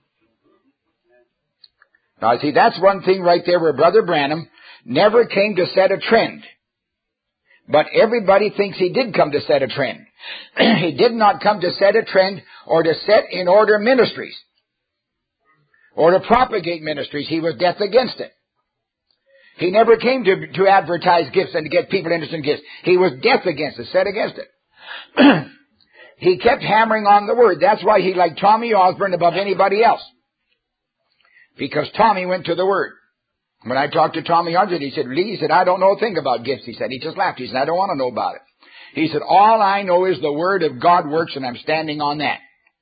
Now, see, that's one thing right there where Brother Branham never came to set a trend. But everybody thinks he did come to set a trend. He did not come to set a trend or to set in order ministries or to propagate ministries. He was death against it. He never came to, to advertise gifts and to get people interested in gifts. He was death against it, set against it. He kept hammering on the Word. That's why he liked Tommy Osborne above anybody else. Because Tommy went to the Word. When I talked to Tommy Osborne, he said, Lee, he said, I don't know a thing about gifts. He said, he just laughed. He said, I don't want to know about it. He said, all I know is the Word of God works and I'm standing on that.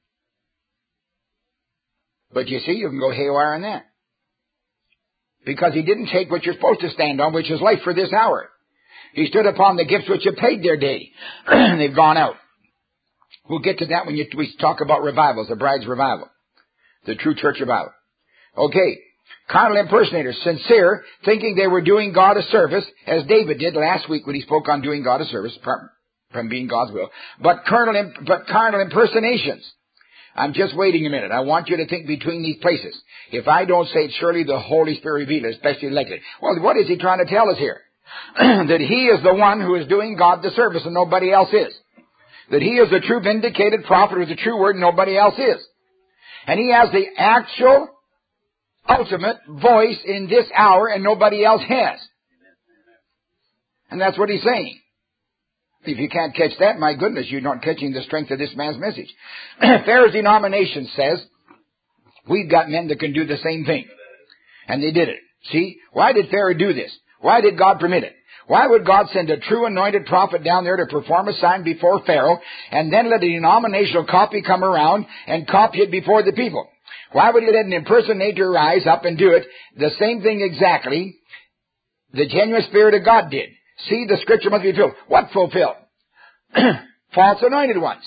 But you see, you can go haywire on that. Because he didn't take what you're supposed to stand on, which is life for this hour. He stood upon the gifts which have paid their day. They've gone out. We'll get to that when you, we talk about revivals, the bride's revival. The true church revival. Okay. Carnal impersonators, sincere, thinking they were doing God a service, as David did last week when he spoke on doing God a service, from, from being God's will. But carnal, but carnal impersonations. I'm just waiting a minute. I want you to think between these places. If I don't say it, surely the Holy Spirit revealed it, especially likely. Well, what is he trying to tell us here? That he is the one who is doing God the service and nobody else is. That he is the true vindicated prophet with the true word and nobody else is. And he has the actual, ultimate voice in this hour and nobody else has. And that's what he's saying. If you can't catch that, my goodness, you're not catching the strength of this man's message. Pharaoh's denomination says, we've got men that can do the same thing. And they did it. See? Why did Pharaoh do this? Why did God permit it? Why would God send a true anointed prophet down there to perform a sign before Pharaoh and then let a denominational copy come around and copy it before the people? Why would he let an impersonator rise up and do it? The same thing exactly the genuine Spirit of God did. See, the scripture must be fulfilled. What fulfilled? False anointed ones.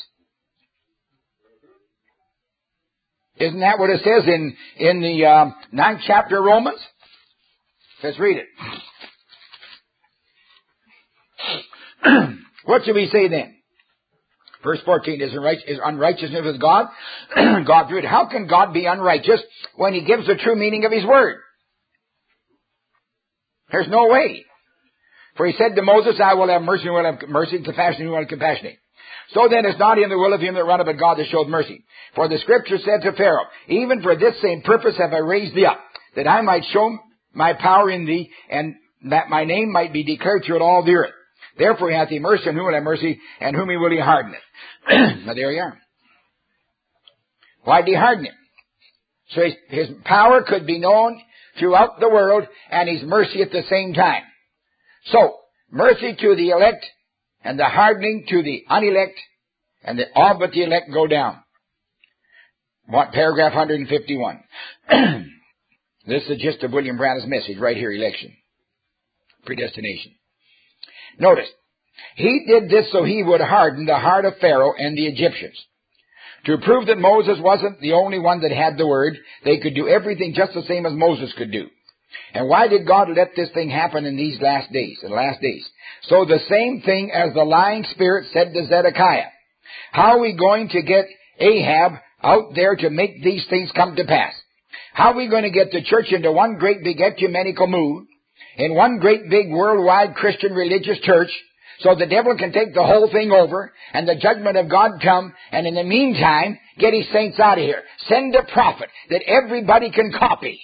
Isn't that what it says in, in the uh, ninth chapter of Romans? Let's read it. What should we say then? Verse fourteen, is unrighteousness with God? God viewed. How can God be unrighteous when he gives the true meaning of his word? There's no way. For he said to Moses, I will have mercy, and will have mercy, and compassion, and will have compassion. So then it's not in the will of him that runneth, but God that showeth mercy. For the scripture said to Pharaoh, even for this same purpose have I raised thee up, that I might show my power in thee, and that my name might be declared throughout all the earth. Therefore hath he mercy on whom will have mercy, and whom he will he harden it. Now there you are. Why did he harden him? So his, his power could be known throughout the world, and his mercy at the same time. So, mercy to the elect, and the hardening to the unelect, and the, all but the elect go down. What, paragraph one fifty-one. This is the gist of William Branham's message right here, election. Predestination. Notice, he did this so he would harden the heart of Pharaoh and the Egyptians. To prove that Moses wasn't the only one that had the word, they could do everything just the same as Moses could do. And why did God let this thing happen in these last days, in the last days? So the same thing as the lying spirit said to Zedekiah. How are we going to get Ahab out there to make these things come to pass? How are we going to get the church into one great big ecumenical mood, in one great big worldwide Christian religious church, so the devil can take the whole thing over, and the judgment of God come, and in the meantime, get his saints out of here. Send a prophet that everybody can copy.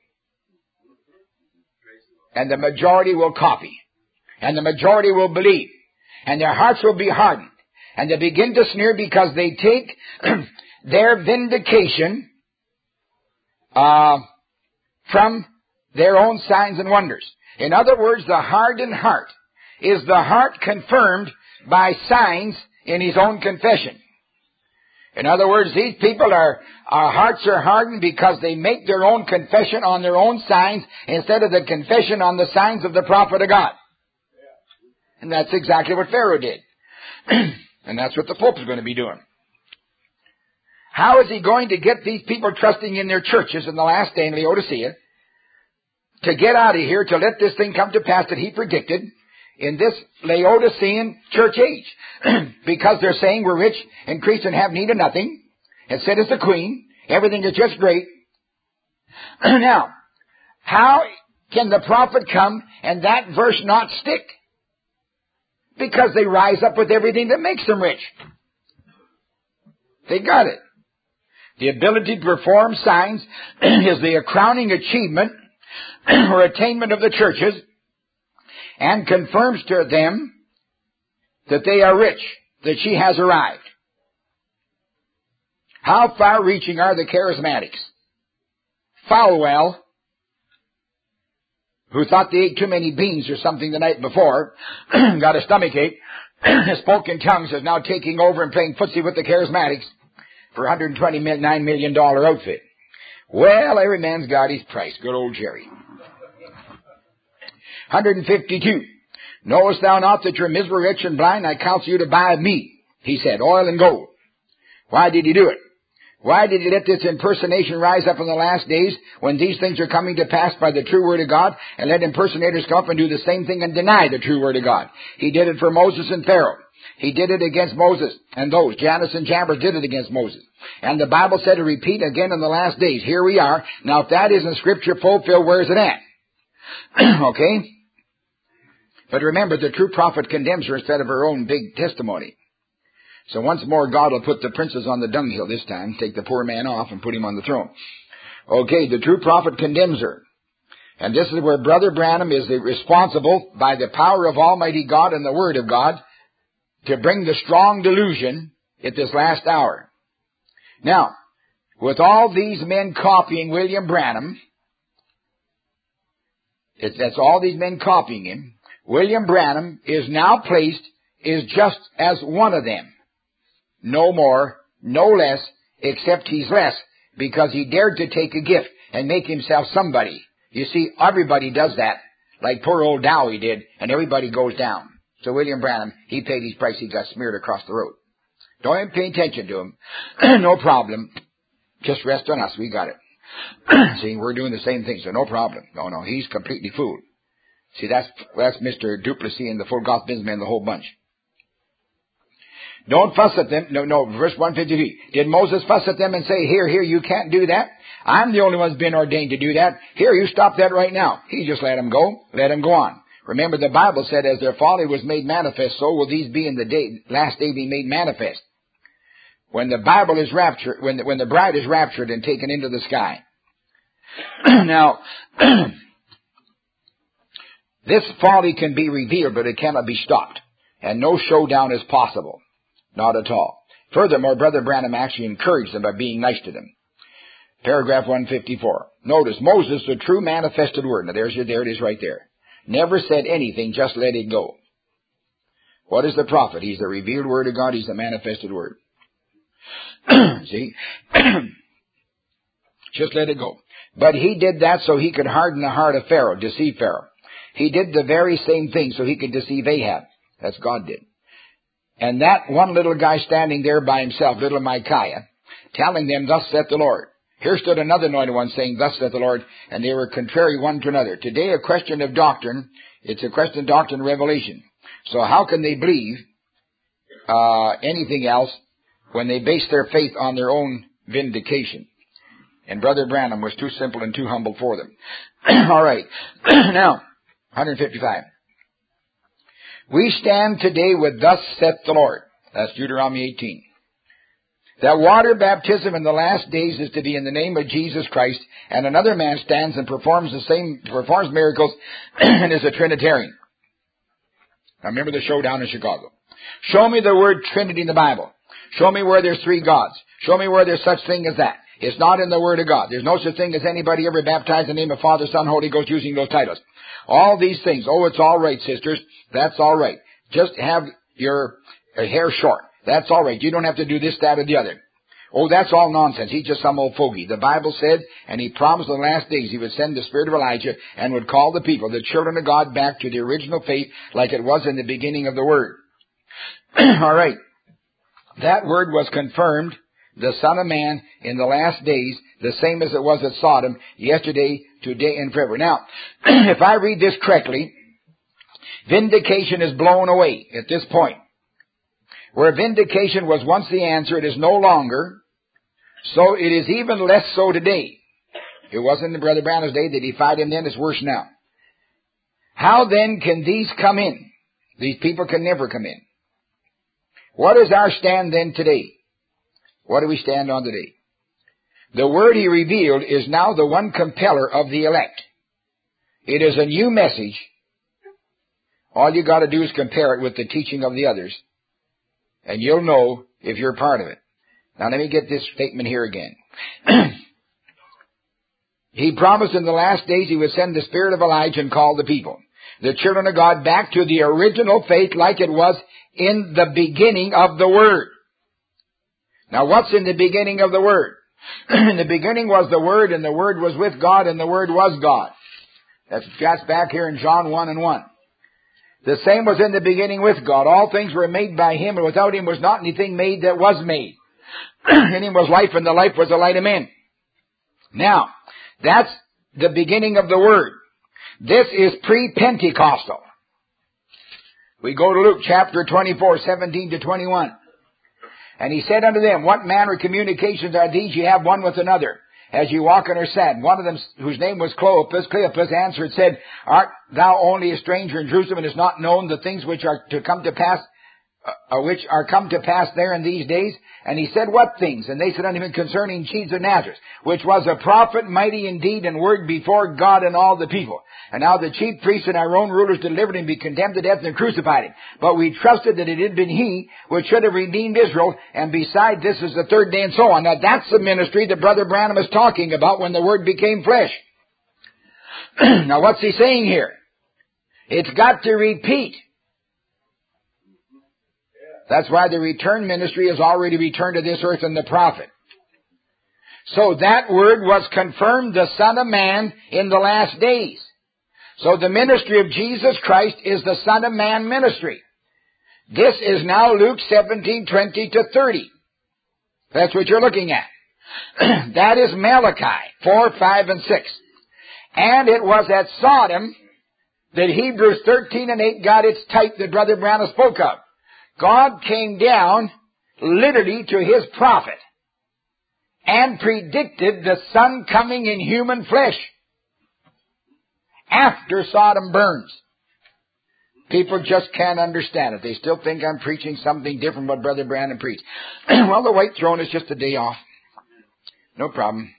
And the majority will copy. And the majority will believe. And their hearts will be hardened. And they begin to sneer because they take their vindication uh, from their own signs and wonders. In other words, the hardened heart is the heart confirmed by signs in his own confession. In other words, these people are, our hearts are hardened because they make their own confession on their own signs instead of the confession on the signs of the prophet of God. And that's exactly what Pharaoh did. And that's what the Pope is going to be doing. How is he going to get these people trusting in their churches in the last day in Laodicea to get out of here, to let this thing come to pass that he predicted in this Laodicean church age. Because they're saying we're rich, increased, and have need of nothing. And said as the queen, everything is just great. Now, how can the prophet come and that verse not stick? Because they rise up with everything that makes them rich. They got it. The ability to perform signs is the crowning achievement or attainment of the churches, and confirms to them that they are rich, that she has arrived. How far-reaching are the charismatics? Falwell, who thought they ate too many beans or something the night before, got a stomachache, spoke in tongues, is now taking over and playing footsie with the charismatics for a one hundred twenty-nine million dollars outfit. Well, every man's got his price. Good old Jerry. one hundred fifty-two. Knowest thou not that you're miserable, rich, and blind? I counsel you to buy of me, he said, oil and gold. Why did he do it? Why did he let this impersonation rise up in the last days when these things are coming to pass by the true word of God, and let impersonators come up and do the same thing and deny the true word of God? He did it for Moses and Pharaoh. He did it against Moses and those. Jannes and Jambres did it against Moses. And the Bible said to repeat again in the last days. Here we are. Now, if that isn't Scripture fulfilled, where is it at? Okay? But remember, the true prophet condemns her instead of her own big testimony. So once more, God will put the princes on the dunghill this time, take the poor man off and put him on the throne. Okay, the true prophet condemns her. And this is where Brother Branham is responsible by the power of Almighty God and the Word of God to bring the strong delusion at this last hour. Now, with all these men copying William Branham, it's, that's all these men copying him, William Branham is now placed, is just as one of them. No more, no less, except he's less, because he dared to take a gift and make himself somebody. You see, everybody does that, like poor old Dowie did, and everybody goes down. So William Branham, he paid his price, he got smeared across the road. Don't even pay attention to him. No problem. Just rest on us, we got it. See, we're doing the same thing, so no problem. No, no, he's completely fooled. See, that's that's Mister Duplessis and the full gospel businessman, the whole bunch. Don't fuss at them. No, no, verse one fifty-three. Did Moses fuss at them and say, here, here, you can't do that? I'm the only one who's been ordained to do that. Here, you stop that right now. He just let them go. Let them go on. Remember, the Bible said, as their folly was made manifest, so will these be in the day, last day be made manifest. When the Bible is raptured, when the, when the bride is raptured and taken into the sky. Now, this folly can be revealed, but it cannot be stopped. And no showdown is possible. Not at all. Furthermore, Brother Branham actually encouraged them by being nice to them. Paragraph one fifty-four. Notice, Moses, the true manifested word. Now, there's your, there it is right there. Never said anything, just let it go. What is the prophet? He's the revealed word of God. He's the manifested word. See? Just let it go. But he did that so he could harden the heart of Pharaoh, deceive Pharaoh. He did the very same thing so he could deceive Ahab. That's God did. And that one little guy standing there by himself, little Micaiah, telling them, thus saith the Lord. Here stood another anointed one saying, thus saith the Lord, and they were contrary one to another. Today, a question of doctrine, it's a question of doctrine and revelation. So how can they believe uh anything else when they base their faith on their own vindication? And Brother Branham was too simple and too humble for them. All right. Now, one fifty-five. We stand today with thus saith the Lord. That's Deuteronomy eighteen. That water baptism in the last days is to be in the name of Jesus Christ, and another man stands and performs the same, performs miracles and is a Trinitarian. Now remember the showdown in Chicago. Show me the word Trinity in the Bible. Show me where there's three gods. Show me where there's such thing as that. It's not in the Word of God. There's no such thing as anybody ever baptized in the name of Father, Son, Holy Ghost using those titles. All these things. Oh, it's all right, sisters. That's all right. Just have your hair short. That's all right. You don't have to do this, that, or the other. Oh, that's all nonsense. He's just some old fogey. The Bible said, and he promised in the last days he would send the spirit of Elijah and would call the people, the children of God, back to the original faith like it was in the beginning of the Word. All right. That word was confirmed, the Son of Man, in the last days, the same as it was at Sodom, yesterday, today, and forever. Now, if I read this correctly, vindication is blown away at this point. Where vindication was once the answer, it is no longer. So it is even less so today. It wasn't in Brother Branham's day. They defied him then. It's worse now. How then can these come in? These people can never come in. What is our stand then today? What do we stand on today? The word he revealed is now the one compeller of the elect. It is a new message. All you got to do is compare it with the teaching of the others, and you'll know if you're part of it. Now let me get this statement here again. He promised in the last days he would send the spirit of Elijah and call the people, the children of God, back to the original faith like it was in the beginning of the Word. Now what's in the beginning of the Word? In the beginning was the Word, and the Word was with God, and the Word was God. That's, that's back here in John one and one. The same was in the beginning with God. All things were made by Him, and without Him was not anything made that was made. In Him was life, and the life was the light of men. Now, that's the beginning of the Word. This is pre-Pentecostal. We go to Luke chapter twenty-four, seventeen to twenty-one. And he said unto them, what manner of communications are these ye have one with another, as ye walk and are sad? One of them, whose name was Cleopas, Cleopas answered, said, art thou only a stranger in Jerusalem, and is not known the things which are to come to pass, uh, which are come to pass there in these days? And he said, what things? And they said unto him, concerning Jesus of Nazareth, which was a prophet, mighty in deed and word before God and all the people. And now the chief priests and our own rulers delivered him, be condemned to death, and crucified him. But we trusted that it had been he which should have redeemed Israel, and beside this is the third day, and so on. Now that's the ministry that Brother Branham is talking about when the Word became flesh. Now what's he saying here? It's got to repeat. That's why the return ministry has already returned to this earth and the prophet. So that word was confirmed, the Son of Man, in the last days. So the ministry of Jesus Christ is the Son of Man ministry. This is now Luke seventeen, twenty to thirty. That's what you're looking at. That is Malachi four, five, and six. And it was at Sodom that Hebrews thirteen and eight got its type that Brother Branham spoke of. God came down literally to His prophet and predicted the Son coming in human flesh after Sodom burns. People just can't understand it. They still think I'm preaching something different what Brother Branham preached. Well, the white throne is just a day off. No problem.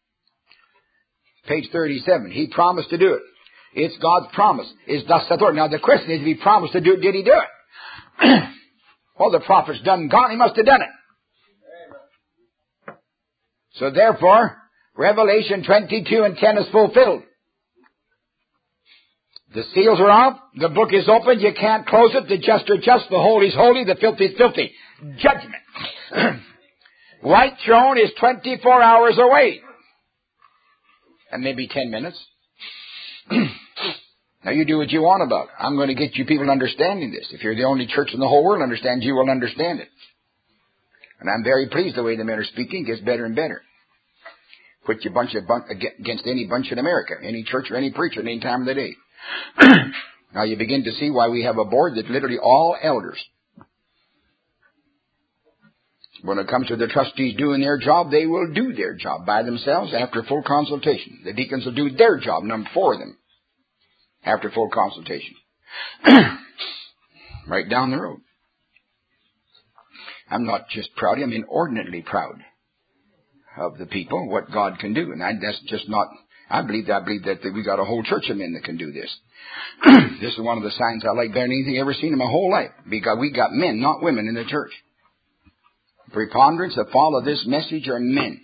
Page thirty-seven. He promised to do it. It's God's promise. It's thus saith the Lord. Now the question is, if He promised to do it, did He do it? Well, the prophet's done and gone. He must have done it. So therefore, Revelation twenty-two and ten is fulfilled. The seals are off. The book is open. You can't close it. The just are just. The holy is holy. The filthy is filthy. Judgment. White throne is twenty-four hours away. And maybe ten minutes. Now you do what you want about it. I'm going to get you people understanding this. If you're the only church in the whole world understands, you will understand it. And I'm very pleased the way the men are speaking. It gets better and better. Put you bunch of bun- against any bunch in America, any church or any preacher at any time of the day. Now you begin to see why we have a board that's literally all elders. When it comes to the trustees doing their job, they will do their job by themselves after full consultation. The deacons will do their job, number four of them, after full consultation. Right down the road. I'm not just proud, I'm inordinately proud of the people, what God can do. And I, that's just not, I believe that, I believe that, that we got a whole church of men that can do this. This is one of the signs I like better than anything I've ever seen in my whole life. Because we got men, not women, in the church. Preponderance that follow this message are men.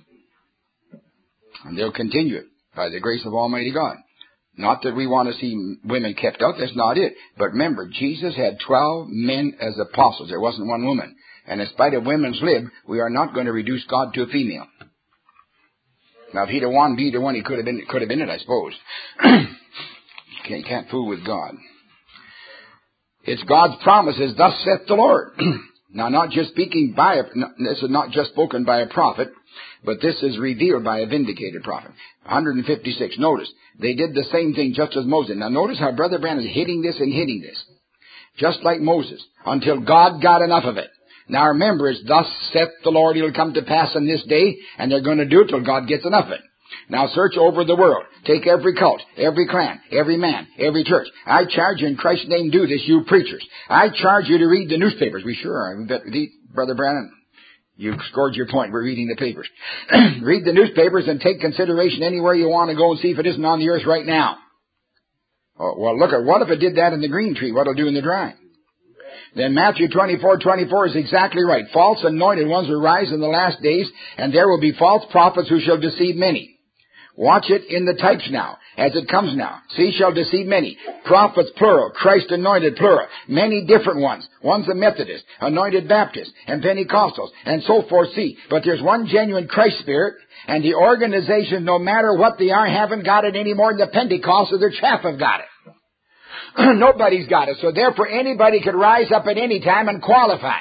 And they'll continue it by the grace of Almighty God. Not that we want to see women kept out, that's not it. But remember, Jesus had twelve men as apostles. There wasn't one woman. And in spite of women's lib, we are not going to reduce God to a female. Now, if he'd have wanted either one, he could have been, could have been it, I suppose. You can't, can't fool with God. It's God's promises, thus saith the Lord. Now, not just speaking by a, this is not just spoken by a prophet, but this is revealed by a vindicated prophet. one hundred fifty-six. Notice, they did the same thing just as Moses. Now, notice how Brother Branham is hitting this and hitting this. Just like Moses, until God got enough of it. Now, remember, it's thus saith the Lord, it'll come to pass in this day, and they're going to do it till God gets enough of it. Now, search over the world. Take every cult, every clan, every man, every church. I charge you in Christ's name, do this, you preachers. I charge you to read the newspapers. We sure are. We bet, Brother Branham, you scored your point. We're reading the papers. Read the newspapers and take consideration anywhere you want to go and see if it isn't on the earth right now. Oh, well, look at, what if it did that in the green tree? What'll it do in the dry? Then Matthew twenty-four twenty-four is exactly right. False anointed ones will rise in the last days, and there will be false prophets who shall deceive many. Watch it in the types now, as it comes now. See, shall deceive many. Prophets, plural. Christ anointed, plural. Many different ones. One's a Methodist, anointed Baptist, and Pentecostals, and so forth. See, but there's one genuine Christ spirit, and the organizations, no matter what they are, haven't got it any more than the Pentecostals or their chaff have got it. Nobody's got it. So therefore, anybody could rise up at any time and qualify.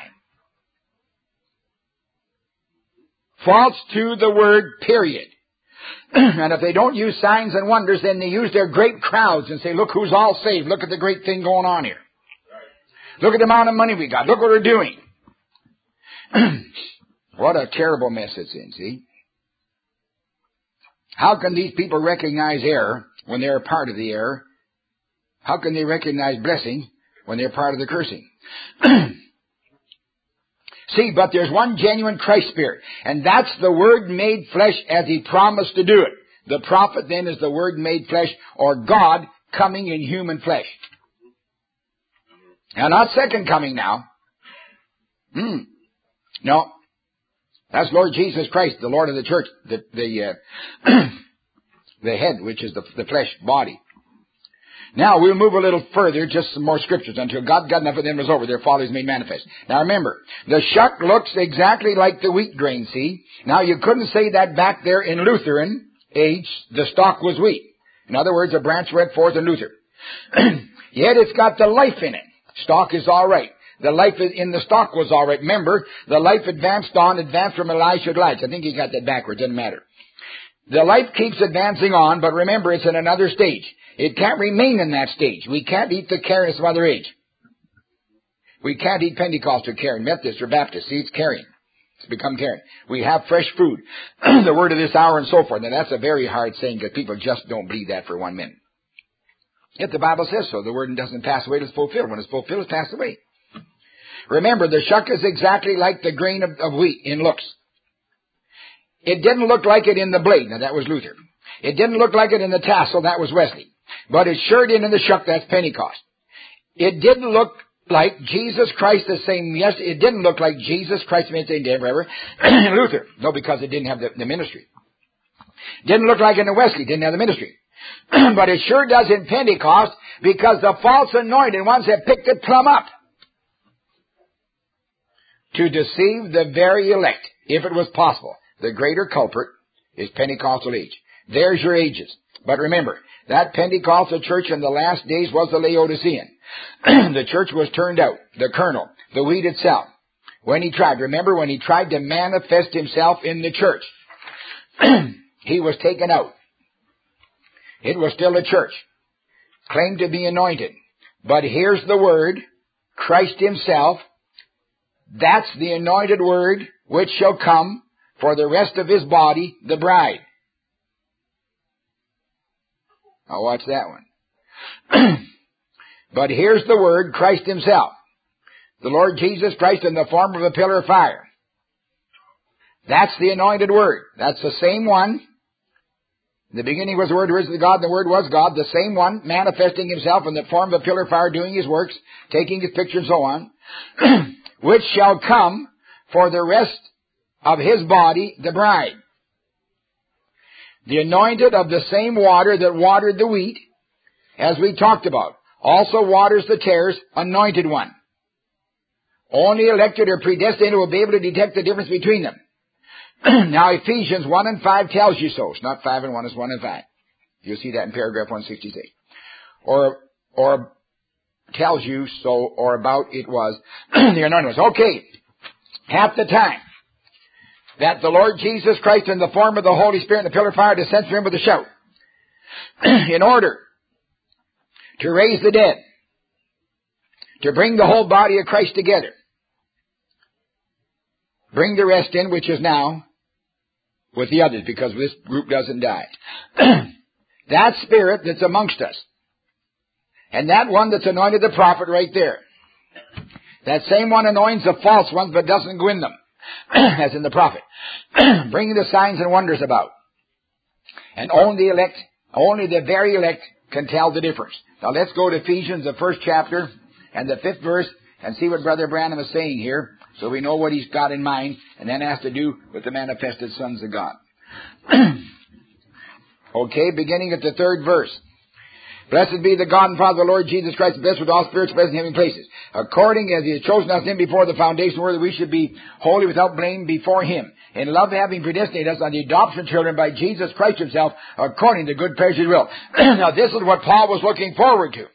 False to the word, period. And if they don't use signs and wonders, then they use their great crowds and say, look who's all saved. Look at the great thing going on here. Look at the amount of money we got. Look what we're doing. What a terrible mess it's in, see? How can these people recognize error when they're a part of the error? How can they recognize blessing when they're part of the cursing? See, but there's one genuine Christ spirit, and that's the Word made flesh as He promised to do it. The prophet then is the Word made flesh, or God coming in human flesh. Now, not second coming now. Hmm. No. That's Lord Jesus Christ, the Lord of the church, the the, uh, the head, which is the, the flesh body. Now, we'll move a little further, just some more scriptures. Until God got enough of them, it was over. Their folly is made manifest. Now, remember, the shuck looks exactly like the wheat grain, see? Now, you couldn't say that back there in Lutheran age, the stalk was wheat. In other words, a branch went forth in Luther. Yet it's got the life in it. Stalk is all right. The life in the stalk was all right. Remember, the life advanced on, advanced from Elisha to Elijah. I think he got that backwards. Doesn't matter. The life keeps advancing on, but remember, it's in another stage. It can't remain in that stage. We can't eat the carrot of some other age. We can't eat Pentecostal carrot, Methodist or Baptist. See, it's carrying. It's become carrying. We have fresh food. The word of this hour and so forth. Now, that's a very hard saying because people just don't believe that for one minute. Yet the Bible says so. The word doesn't pass away till it's fulfilled. When it's fulfilled, it's passed away. Remember, the shuck is exactly like the grain of, of wheat in looks. It didn't look like it in the blade. Now, that was Luther. It didn't look like it in the tassel. That was Wesley. But it sure did in the shuck. That's Pentecost. It didn't look like Jesus Christ the same. Yes, it didn't look like Jesus Christ the same day forever. Luther. No, because it didn't have the, the ministry. Didn't look like in the Wesley. Didn't have the ministry. But it sure does in Pentecost because the false anointed ones have picked it plumb up to deceive the very elect, if it was possible. The greater culprit is Pentecostal age. There's your ages. But remember, that Pentecostal church in the last days was the Laodicean. The church was turned out, the kernel, the wheat itself. When he tried, remember when he tried to manifest himself in the church, he was taken out. It was still a church, claimed to be anointed. But here's the word, Christ himself. That's the anointed word which shall come for the rest of his body, the bride. Now watch that one. But here's the word, Christ himself. The Lord Jesus Christ in the form of a pillar of fire. That's the anointed word. That's the same one. In the beginning was the Word, the Word was God, and the Word was God. The same one manifesting himself in the form of a pillar of fire, doing his works, taking his picture and so on. Which shall come for the rest of his body, the bride. The anointed of the same water that watered the wheat, as we talked about, also waters the tares, anointed one. Only elected or predestined will be able to detect the difference between them. Now Ephesians one and five tells you so. It's not five and one, it's one and five. You'll see that in paragraph one sixty-six. Or, or tells you so, or about it was the anointed ones. Okay, half the time that the Lord Jesus Christ in the form of the Holy Spirit and the pillar of fire descends from him with a shout, in order to raise the dead, to bring the whole body of Christ together, bring the rest in, which is now with the others, because this group doesn't die. That Spirit that's amongst us, and that one that's anointed the prophet right there, that same one anoints the false ones but doesn't go in them, as in the prophet, bringing the signs and wonders about. And only the elect, only the very elect can tell the difference. Now let's go to Ephesians, the first chapter, and the fifth verse, and see what Brother Branham is saying here, so we know what he's got in mind, and then has to do with the manifested sons of God. Okay, beginning at the third verse. Blessed be the God and Father of the Lord Jesus Christ, blessed with all spirits present in heavenly places, according as he has chosen us in before the foundation of the world, that we should be holy without blame before him. In love having predestinated us unto adoption of children by Jesus Christ himself, according to good pleasure of his will. Now this is what Paul was looking forward to.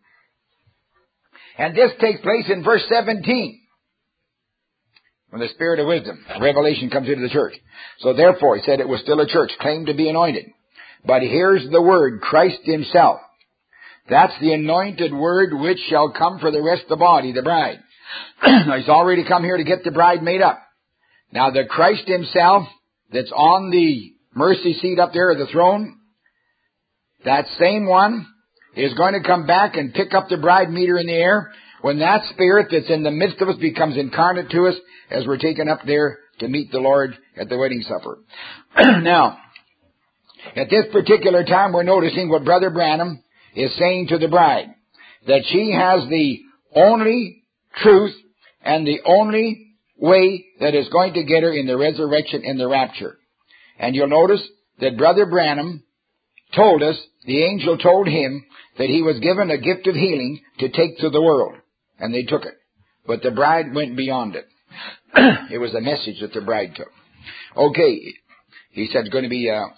And this takes place in verse seventeen. When the Spirit of wisdom, revelation, comes into the church. So therefore, he said it was still a church, claimed to be anointed. But here's the word, Christ himself. That's the anointed word which shall come for the rest of the body, the bride. Now, he's already come here to get the bride made up. Now, the Christ himself that's on the mercy seat up there at the throne, that same one is going to come back and pick up the bride, meet her in the air, when that Spirit that's in the midst of us becomes incarnate to us as we're taken up there to meet the Lord at the wedding supper. Now, at this particular time, we're noticing what Brother Branham is saying to the bride, that she has the only truth and the only way that is going to get her in the resurrection and the rapture. And you'll notice that Brother Branham told us, the angel told him, that he was given a gift of healing to take to the world. And they took it. But the bride went beyond it. It was a message that the bride took. Okay, he said it's going to be uh,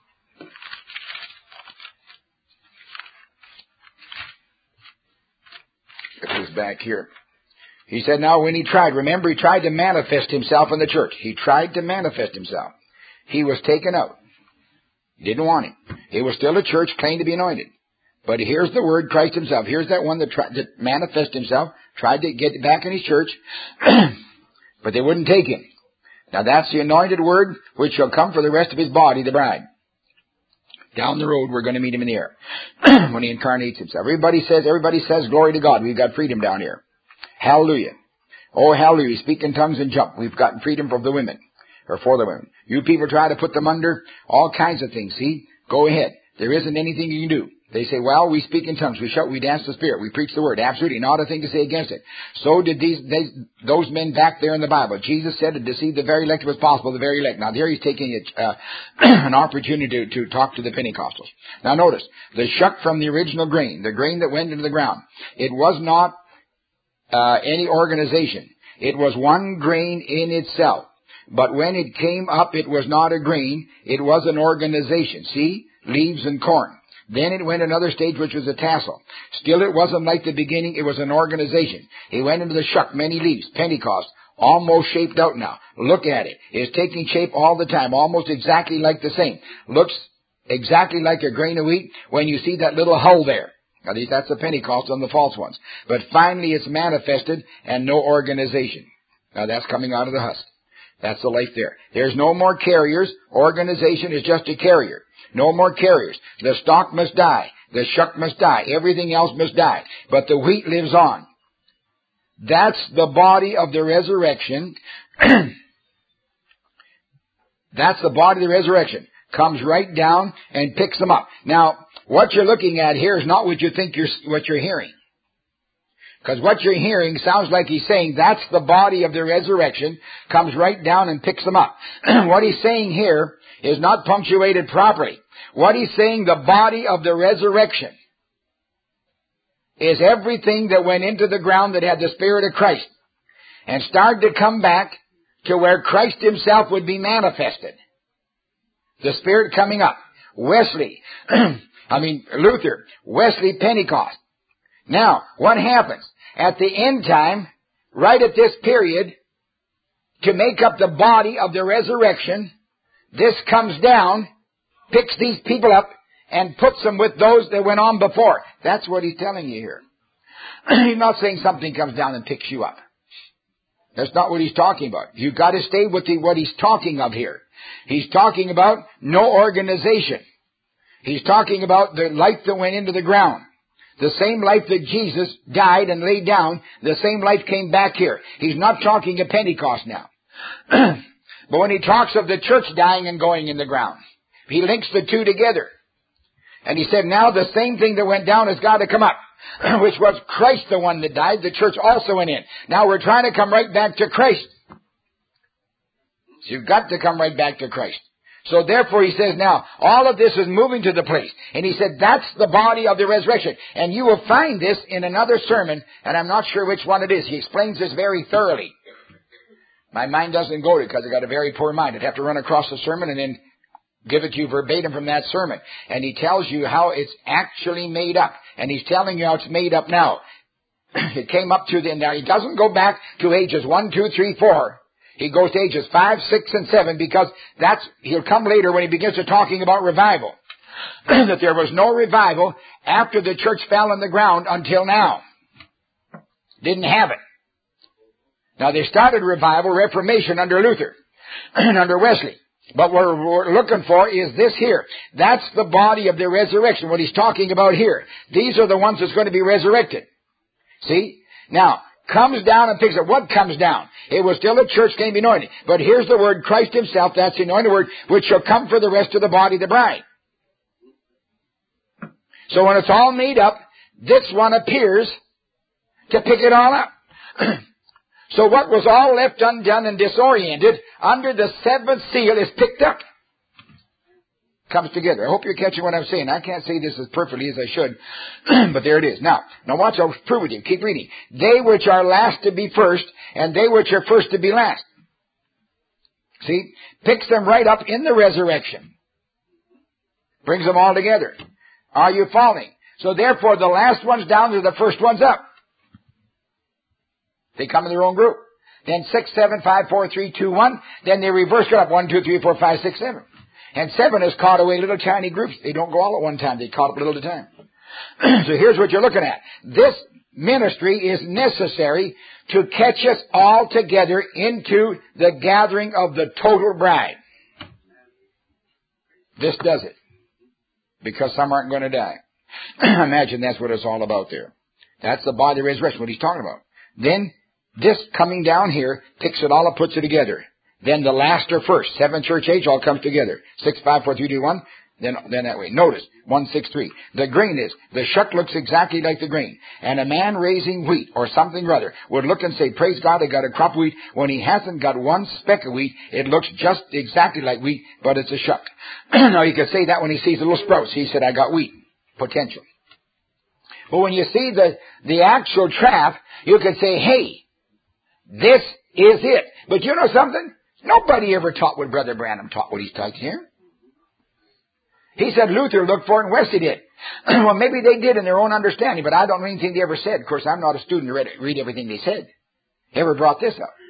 it was back here. He said, now when he tried, remember he tried to manifest himself in the church. He tried to manifest himself. He was taken out. He didn't want him. It was still a church, claimed to be anointed. But here's the word, Christ himself. Here's that one that tried to manifest himself, tried to get back in his church, but they wouldn't take him. Now that's the anointed word which shall come for the rest of his body, the bride. Down the road, we're going to meet him in the air when he incarnates himself. Everybody says, everybody says, glory to God. We've got freedom down here. Hallelujah. Oh, hallelujah. Speak in tongues and jump. We've gotten freedom for the women, or for the women. You people try to put them under all kinds of things. See? Go ahead. There isn't anything you can do. They say, well, we speak in tongues, we shout, we dance the Spirit, we preach the Word. Absolutely, not a thing to say against it. So did these, they, those men back there in the Bible. Jesus said to deceive the very elect if it was possible, the very elect. Now, here he's taking a, uh, an opportunity to, to talk to the Pentecostals. Now, notice, the shuck from the original grain, the grain that went into the ground, it was not uh, any organization. It was one grain in itself. But when it came up, it was not a grain, it was an organization. See? Leaves and corn. Then it went another stage, which was a tassel. Still, it wasn't like the beginning. It was an organization. It went into the shuck, many leaves, Pentecost, almost shaped out now. Look at it. It's taking shape all the time, almost exactly like the same. Looks exactly like a grain of wheat when you see that little hull there. At least that's the Pentecost on the false ones. But finally, it's manifested and no organization. Now, that's coming out of the husk. That's the life there. There's no more carriers. Organization is just a carrier. No more carriers. The stalk must die. The shuck must die. Everything else must die. But the wheat lives on. That's the body of the resurrection. That's the body of the resurrection. Comes right down and picks them up. Now, what you're looking at here is not what you think you're, what you're hearing. Because what you're hearing sounds like he's saying that's the body of the resurrection, comes right down and picks them up. What he's saying here is not punctuated properly. What he's saying, the body of the resurrection, is everything that went into the ground that had the Spirit of Christ and started to come back to where Christ himself would be manifested. The Spirit coming up. Wesley, I mean Luther, Wesley, Pentecost. Now, what happens? At the end time, right at this period, to make up the body of the resurrection, this comes down, picks these people up, and puts them with those that went on before. That's what he's telling you here. He's not saying something comes down and picks you up. That's not what he's talking about. You've got to stay with the, what he's talking of here. He's talking about no organization. He's talking about the life that went into the ground. The same life that Jesus died and laid down, the same life came back here. He's not talking of Pentecost now. But when he talks of the church dying and going in the ground, he links the two together. And he said, now the same thing that went down has got to come up, which was Christ the one that died. The church also went in. Now we're trying to come right back to Christ. So you've got to come right back to Christ. So therefore he says now, all of this is moving to the place. And he said, that's the body of the resurrection. And you will find this in another sermon, and I'm not sure which one it is. He explains this very thoroughly. My mind doesn't go to it because I've got a very poor mind. I'd have to run across the sermon and then give it to you verbatim from that sermon. And he tells you how it's actually made up. And he's telling you how it's made up now. It came up to the, now he doesn't go back to ages one, two, three, four. He goes to ages five, six, and seven because that's, he'll come later when he begins to talking about revival. That there was no revival after the church fell on the ground until now. Didn't have it. Now they started revival, Reformation under Luther and under Wesley. But what we're looking for is this here. That's the body of the resurrection, what he's talking about here. These are the ones that's going to be resurrected. See? Now, comes down and picks up. What comes down? It was still a church came anointed. But here's the word, Christ himself, that's the anointed word, which shall come for the rest of the body, the bride. So when it's all made up, this one appears to pick it all up. So what was all left undone and disoriented under the seventh seal is picked up. Comes together. I hope you're catching what I'm saying. I can't say this as perfectly as I should, but there it is. Now, now watch, I'll prove with you. Keep reading. They which are last to be first, and they which are first to be last. See? Picks them right up in the resurrection. Brings them all together. Are you following? So therefore, the last one's down to the first one's up. They come in their own group. Then six, seven, five, four, three, two, one. Then they reverse it up. One, two, three, four, five, six, seven. And seven is caught away little tiny groups. They don't go all at one time. They caught up little at a time. So here's what you're looking at. This ministry is necessary to catch us all together into the gathering of the total bride. This does it. Because some aren't going to die. Imagine that's what it's all about there. That's the body of resurrection, what he's talking about. Then, this coming down here picks it all up, puts it together. Then the last are first. Seven church age all comes together. Six, five, four, three, two, one. Then, then that way. Notice, one, six, three. The grain is, the shuck looks exactly like the grain. And a man raising wheat or something or other would look and say, praise God, I got a crop of wheat. When he hasn't got one speck of wheat, it looks just exactly like wheat, but it's a shuck. Now he could say that when he sees the little sprouts. He said, I got wheat. Potential. But when you see the, the actual chaff, you can say, hey, this is it. But you know something? Nobody ever taught what Brother Branham taught, what he's taught here. He said Luther looked for it and Wesley did. Well, maybe they did in their own understanding, but I don't know anything they ever said. Of course, I'm not a student to read, read everything they said. They ever brought this up.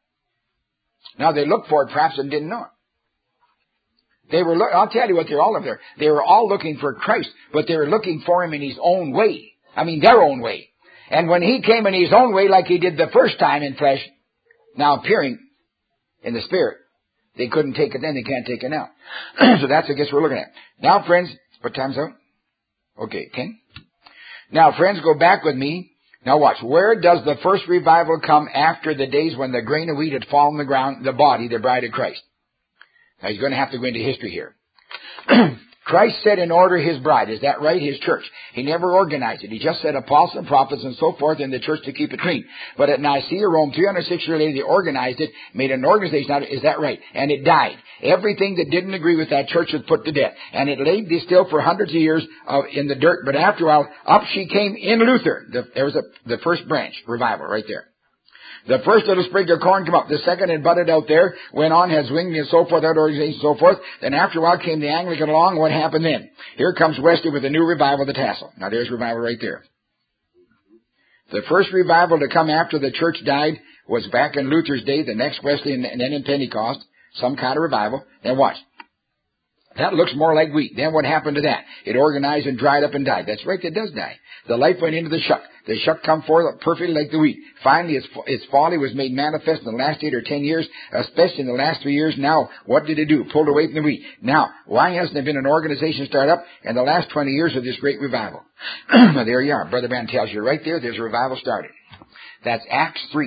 Now, they looked for it perhaps and didn't know it. They were, look, I'll tell you what they're all of there. They were all looking for Christ, but they were looking for him in his own way. I mean, their own way. And when he came in his own way like he did the first time in flesh, now appearing in the spirit, they couldn't take it then, they can't take it now. So that's, I guess, we're looking at. Now, friends, what time's out? Okay, Ken? Now, friends, go back with me. Now watch. Where does the first revival come after the days when the grain of wheat had fallen on the ground, the body, the bride of Christ? Now, he's going to have to go into history here. Christ set in order his bride. Is that right? His church. He never organized it. He just said apostles and prophets and so forth in the church to keep it clean. But at Nicaea, Rome, three hundred sixty years later, they organized it, made an organization out of it. Is that right? And it died. Everything that didn't agree with that church was put to death. And it laid still for hundreds of years uh, in the dirt. But after a while, up she came in Luther. The, there was a, the first branch, revival, right there. The first little sprig of corn came up. The second had budded out there, went on, has winged and so forth, that organization and so forth. Then after a while came the Anglican along. What happened then? Here comes Wesley with a new revival, the tassel. Now there's revival right there. The first revival to come after the church died was back in Luther's day, the next Wesley, and then in Pentecost, some kind of revival. Then watch. That looks more like wheat. Then what happened to that? It organized and dried up and died. That's right, it does die. The life went into the shuck. The shuck come forth perfectly like the wheat. Finally, its, its folly was made manifest in the last eight or ten years, especially in the last three years. Now, what did it do? Pulled away from the wheat. Now, why hasn't there been an organization start up in the last twenty years of this great revival? There you are. Brother Branham tells you right there, there's a revival started. That's Acts three.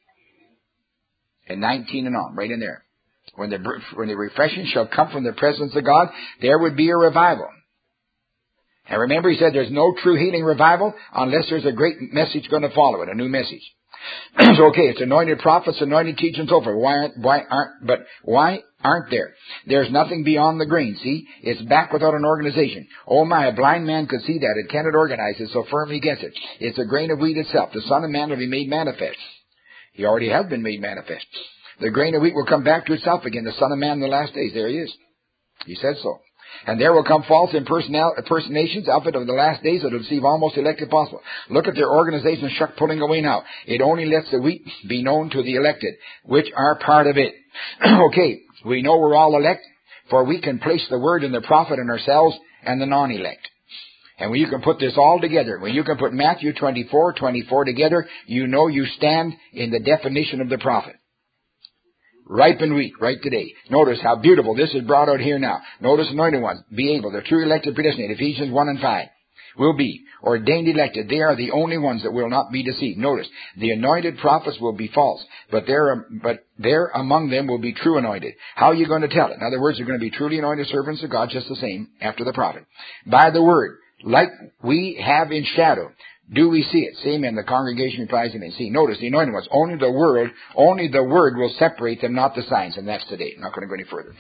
And nineteen and on, right in there. When the, when the refreshing shall come from the presence of God, there would be a revival. And remember, he said there's no true healing revival unless there's a great message going to follow it, a new message. So, okay, it's anointed prophets, anointed teachers, and so forth. Why aren't, why aren't, but why aren't there? There's nothing beyond the grain, see? It's back without an organization. Oh my, a blind man could see that. It cannot organize it, so firmly gets it. It's a grain of wheat itself. The Son of Man will be made manifest. He already has been made manifest. The grain of wheat will come back to itself again. The Son of Man in the last days. There he is. He said so. And there will come false impersonations of it of the last days that will deceive almost elected possible. Look at their organization shuck pulling away now. It only lets the wheat be known to the elected, which are part of it. Okay, we know we're all elect, for we can place the word and the prophet in ourselves and the non-elect. And when you can put this all together, when you can put Matthew twenty-four, twenty-four together, you know you stand in the definition of the prophet. Ripened wheat, right today. Notice how beautiful this is brought out here now. Notice anointed ones, be able, the true elected predestinated, Ephesians one and five, will be ordained elected. They are the only ones that will not be deceived. Notice, the anointed prophets will be false, but there, but there among them will be true anointed. How are you going to tell it? In other words, they're going to be truly anointed servants of God, just the same, after the prophet. By the word, like we have in shadow. Do we see it? See, amen. The congregation replies, amen. See, notice the anointed ones. Only the word, only the word will separate them, not the signs. And that's today. I'm not going to go any further.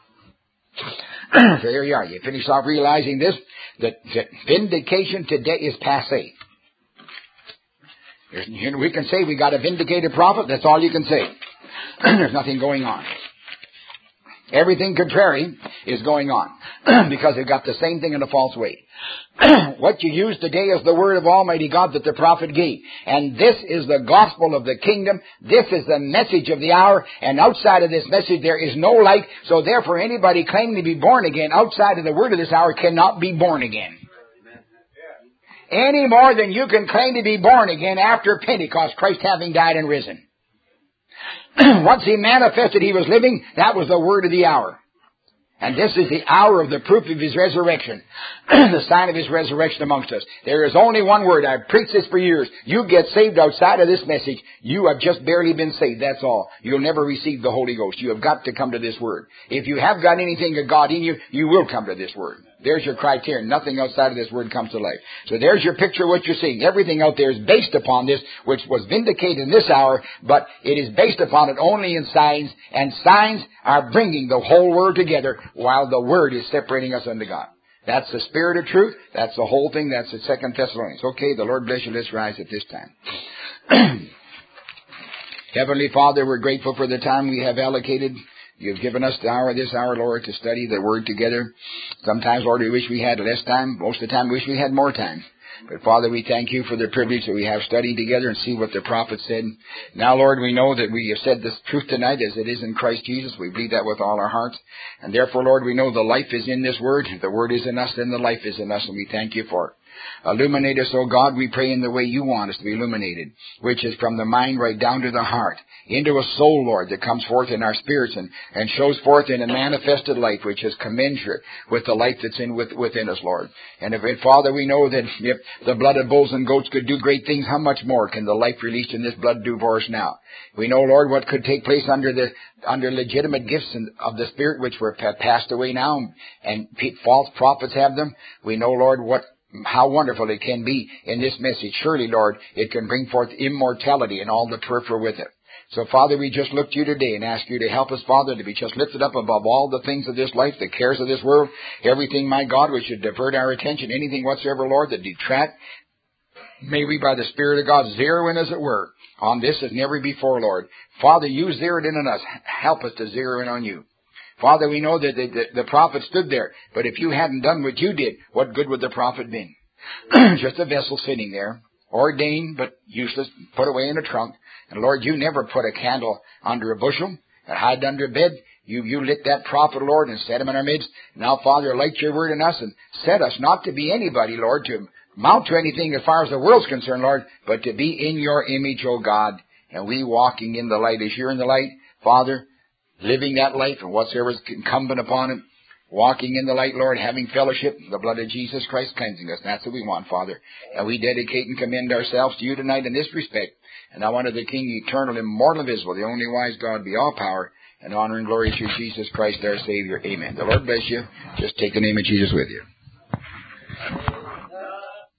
So there you are. You finish off realizing this, that, that vindication today is passé. There's, you know, we can say we got a vindicated prophet. That's all you can say. There's nothing going on. Everything contrary is going on because they've got the same thing in a false way. What you use today is the word of Almighty God that the prophet gave. And this is the gospel of the kingdom. This is the message of the hour. And outside of this message there is no light. So therefore anybody claiming to be born again outside of the word of this hour cannot be born again. Any more than you can claim to be born again after Pentecost, Christ having died and risen. Once he manifested he was living, that was the word of the hour. And this is the hour of the proof of his resurrection, the sign of his resurrection amongst us. There is only one word. I've preached this for years. You get saved outside of this message, you have just barely been saved. That's all. You'll never receive the Holy Ghost. You have got to come to this word. If you have got anything of God in you, you will come to this word. There's your criterion. Nothing outside of this word comes to life. So there's your picture of what you're seeing. Everything out there is based upon this, which was vindicated in this hour, but it is based upon it only in signs, and signs are bringing the whole word together while the word is separating us unto God. That's the spirit of truth. That's the whole thing. That's the Second Thessalonians. Okay, the Lord bless you. Let's rise at this time. Heavenly Father, we're grateful for the time we have allocated. You've given us the hour, this hour, Lord, to study the Word together. Sometimes, Lord, we wish we had less time. Most of the time, we wish we had more time. But, Father, we thank you for the privilege that we have studied together and see what the prophet said. Now, Lord, we know that we have said this truth tonight as it is in Christ Jesus. We believe that with all our hearts. And therefore, Lord, we know the life is in this Word. The Word is in us, then the life is in us, and we thank you for it. Illuminate us, O God, we pray, in the way you want us to be illuminated, which is from the mind right down to the heart, into a soul, Lord, that comes forth in our spirits and, and shows forth in a manifested life, which is commensurate with the life that's in with, within us, Lord. And if, Father, we know that if the blood of bulls and goats could do great things, how much more can the life released in this blood do for us now? We know, Lord, what could take place under the under legitimate gifts of the Spirit, which were passed away now, and false prophets have them. We know, Lord, what how wonderful it can be in this message. Surely, Lord, it can bring forth immortality and all the peripheral with it. So, Father, we just look to you today and ask you to help us, Father, to be just lifted up above all the things of this life, the cares of this world, everything, my God, which should divert our attention, anything whatsoever, Lord, that detract. May we, by the Spirit of God, zero in, as it were, on this as never before, Lord. Father, you zeroed in on us. Help us to zero in on you. Father, we know that the, the, the prophet stood there, but if you hadn't done what you did, what good would the prophet been? Just a vessel sitting there, ordained but useless, put away in a trunk. And Lord, you never put a candle under a bushel and hide under a bed. You, you lit that prophet, Lord, and set him in our midst. Now, Father, light your word in us and set us not to be anybody, Lord, to mount to anything as far as the world's concerned, Lord, but to be in your image, O God. And we walking in the light as you're in the light, Father, living that life and whatsoever is incumbent upon it, walking in the light, Lord, having fellowship, the blood of Jesus Christ cleansing us. That's what we want, Father. And we dedicate and commend ourselves to you tonight in this respect. And now unto the King, eternal, immortal, invisible, the only wise God, be all power and honor and glory through Jesus Christ, our Savior. Amen. The Lord bless you. Just take the name of Jesus with you.